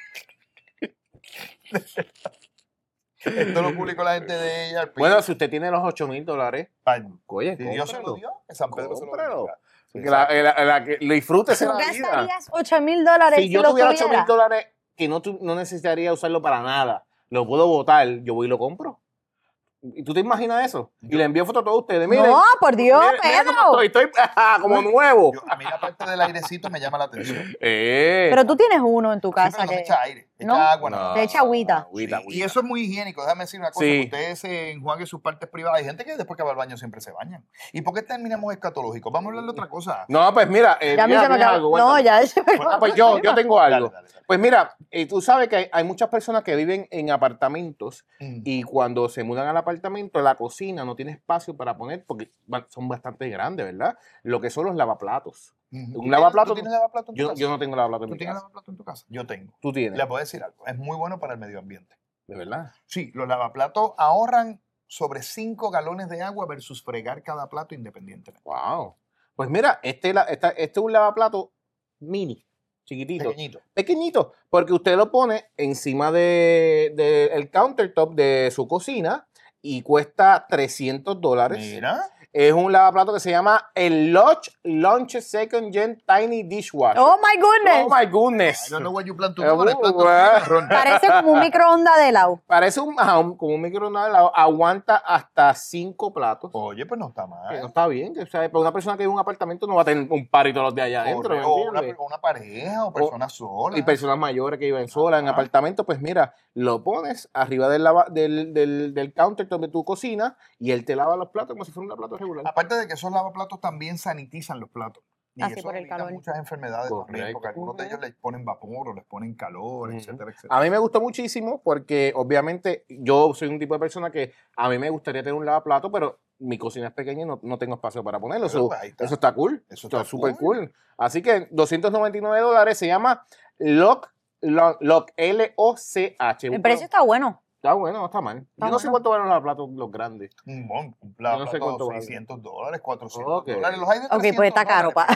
Esto lo publicó la gente de ella. Bueno, si usted tiene los $8,000, oye, si Dios se lo cómpralo. dio, que San Pedro se lo Cómpralo. bendiga. Que disfrútese ¿Tú la vida. gastarías $8,000 Si yo lo tuviera tuviera? $8,000 que no necesitaría usarlo para nada, lo puedo botar, yo voy y lo compro. ¿Y tú te imaginas eso? Y le envío fotos a todos ustedes. Miren, No, por Dios, miren Pedro. cómo estoy como nuevo. A mí la parte del airecito me llama la atención. Pero tú tienes uno en tu Sí, casa pero no que... se echa aire, echa ¿No? agua. No, nada más. Te echa agüita. Sí, agüita. y eso es muy higiénico. Déjame decir una cosa. Sí. Que ustedes se enjuaguen sus partes privadas. Hay gente que después que va al baño siempre se bañan. ¿Y por qué terminamos escatológicos? Vamos a hablar de otra cosa. No, pues mira, Ya a mí se me acabó. algo, No, cuéntame. ya se me Bueno, acabó. pues yo tengo algo. Dale, dale. Pues mira, tú sabes que hay muchas personas que viven en apartamentos Mm. y cuando se mudan al apartamento, la cocina no tiene espacio para poner, porque son bastante grandes, ¿verdad? Lo que son los lavaplatos. Ujú. Un lavaplato- ¿Tú tienes lavaplato en tu casa? Yo no tengo lavaplatos en ¿Tú mi tienes casa. lavaplato en tu casa? Yo tengo. Tú tienes, Les voy a decir algo. Es muy bueno para el medio ambiente. de verdad. Sí, los lavaplatos ahorran sobre 5 galones de agua versus fregar cada plato independientemente. Wow. Pues mira, este es un lavaplato mini, chiquitito. Pequeñito. Pequeñito, porque usted lo pone encima del countertop de su cocina y cuesta $300. Mira. es un lavaplato que se llama el Launch Second Gen Tiny Dishwasher. Oh my goodness. Oh my goodness. I don't know what you plan to Eh, do con el plato. bueno. Parece como un microondas de helado. Parece como un microondas de helado. Aguanta hasta 5 platos. Oye, pues no está Que mal. no está bien. Que, o sea, para una persona que vive en un apartamento no va a tener un party todos los días allá adentro. ¿me O entiendes? una pareja o personas solas. Y personas mayores que viven solas en Ajá. apartamentos, pues mira, lo pones arriba del countertop de tu cocina y él te lava los platos como si fuera un plato regular. Aparte de que esos lavaplatos también sanitizan los platos. Y Así eso por el evita calor. muchas enfermedades también, Correcto. porque algunos de ellos les ponen vapor o les ponen calor, Ujú. etcétera, etcétera. A mí me gustó muchísimo porque obviamente yo soy un tipo de persona que a mí me gustaría tener un lavaplato, pero mi cocina es pequeña y no tengo espacio para ponerlo. Pero, So, pues, ahí está. eso está cool. Eso Está está súper cool. cool. Así que $299 se llama Lock L-O-C-H. El precio está bueno. Está bueno, no está mal. Está Yo no sé bueno. cuánto valen los platos los grandes. Un mon- un Yo no sé plato, cuánto vale. $600, $400. Ok. Los hay de Ok, pues está caro, $300,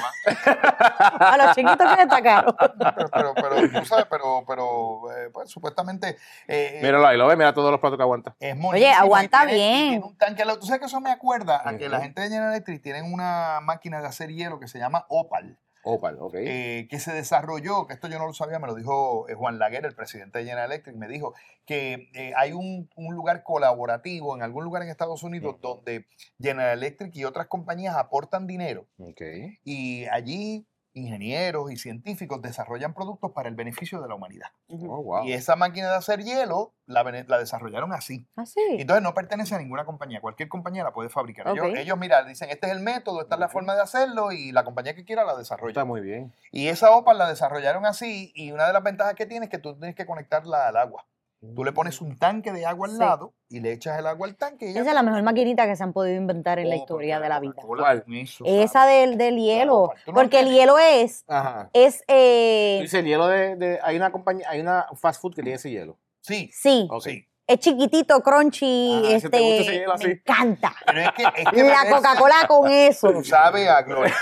A los chiquitos que está caro. pero tú sabes, pues, supuestamente Míralo ahí, lo ves, mira todos los platos que aguanta. es monísimo y aguanta tiene- y bien. tiene un tanque al lado. Tú sabes que eso me acuerda a que la Ujú. gente de General Electric tienen una máquina de hacer hielo que se llama Opal. Opal, ok. Que se desarrolló, que esto yo no lo sabía, me lo dijo Juan Laguer, el presidente de General Electric, me dijo que hay un lugar colaborativo en algún lugar en Estados Unidos donde General Electric y otras compañías aportan dinero Ok. y allí ingenieros y científicos desarrollan productos para el beneficio de la humanidad. Oh, wow. Y esa máquina de hacer hielo la desarrollaron así. Así. Entonces no pertenece a ninguna compañía, cualquier compañía la puede fabricar. Ok. Ellos, mira, dicen, este es el método, esta es la forma de hacerlo y la compañía que quiera la desarrolla. Está muy bien. Y esa OPA la desarrollaron así y una de las ventajas que tiene es que tú tienes que conectarla al agua. Tú le pones un tanque de agua al Sí. lado y le echas el agua al tanque. Y ella Esa es la mejor maquinita que se han podido inventar en la Oh, historia porque de la vida. Coca-Cola ¿Cuál? con eso, Esa ¿sabes? del hielo. Opal. ¿Tú no Porque el tienes? hielo es, Ajá. es Dice el hielo hay una compañía, hay una fast food que tiene ese hielo. Sí, sí, Ok. sí. es chiquitito, crunchy, Ah, ¿sí te gusta ese hielo me así? encanta. Pero es que La beberse Coca-Cola con eso. sabe a gloria.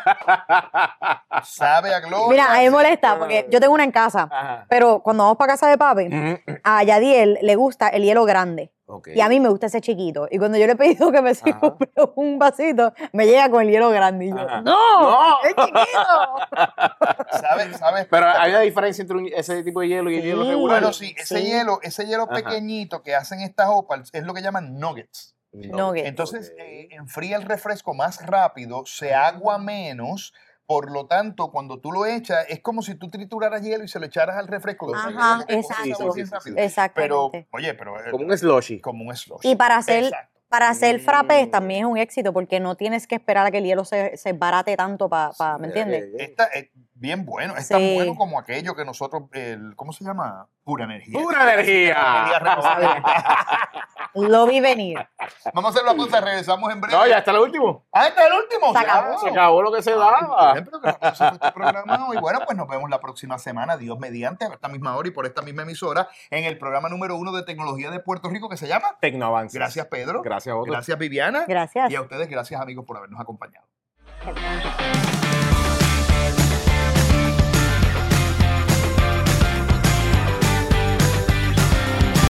Sabe a gloria. Mira, a mí me molesta porque yo tengo una en casa, Ajá. pero cuando vamos para casa de papi, Ujú. a Yadiel le gusta el hielo grande. Ok. Y a mí me gusta ese chiquito. Y cuando yo le he pedido que me sirva Ajá. un vasito, me llega con el hielo grande. Y yo, Ajá. ¡no! ¡No! ¡Es chiquito! Sabe Pero hay una diferencia entre ese tipo de hielo y el Sí. hielo regular. Bueno, sí, ese hielo Ajá. pequeñito que hacen estas OPAL es lo que llaman nuggets. Nuggets. Entonces, Ok. enfría el refresco más rápido, se agua menos, por lo tanto, cuando tú lo echas, es como si tú trituraras hielo y se lo echaras al refresco. que Ajá, lo que coge exacto. sabor bien rápido. Pero, Exactamente. oye, pero Como un slushy. como un slush. Y para hacer, Exacto. para hacer frappés Mm. también es un éxito porque no tienes que esperar a que el hielo se barate tanto para, ¿me entiendes? Esta es bien bueno, es tan Sí. bueno como aquello que nosotros, ¿cómo se llama? Pura energía. ¡Pura energía! Energía renovable. Lo vi venir. Vamos a hacer la pausa, regresamos en breve. No, ya está lo último. Ah, este es el último. Se ya. acabó. Se acabó lo que se daba. Bien, pero que rápido se fue este programa hoy. Bueno, pues nos vemos la próxima semana, Dios mediante, a esta misma hora y por esta misma emisora, en el programa número 1 de tecnología de Puerto Rico que se llama Tecnoavances. Gracias, Pedro. Gracias a vosotros. Gracias, Viviana. Gracias. Y a ustedes, gracias, amigos, por habernos acompañado.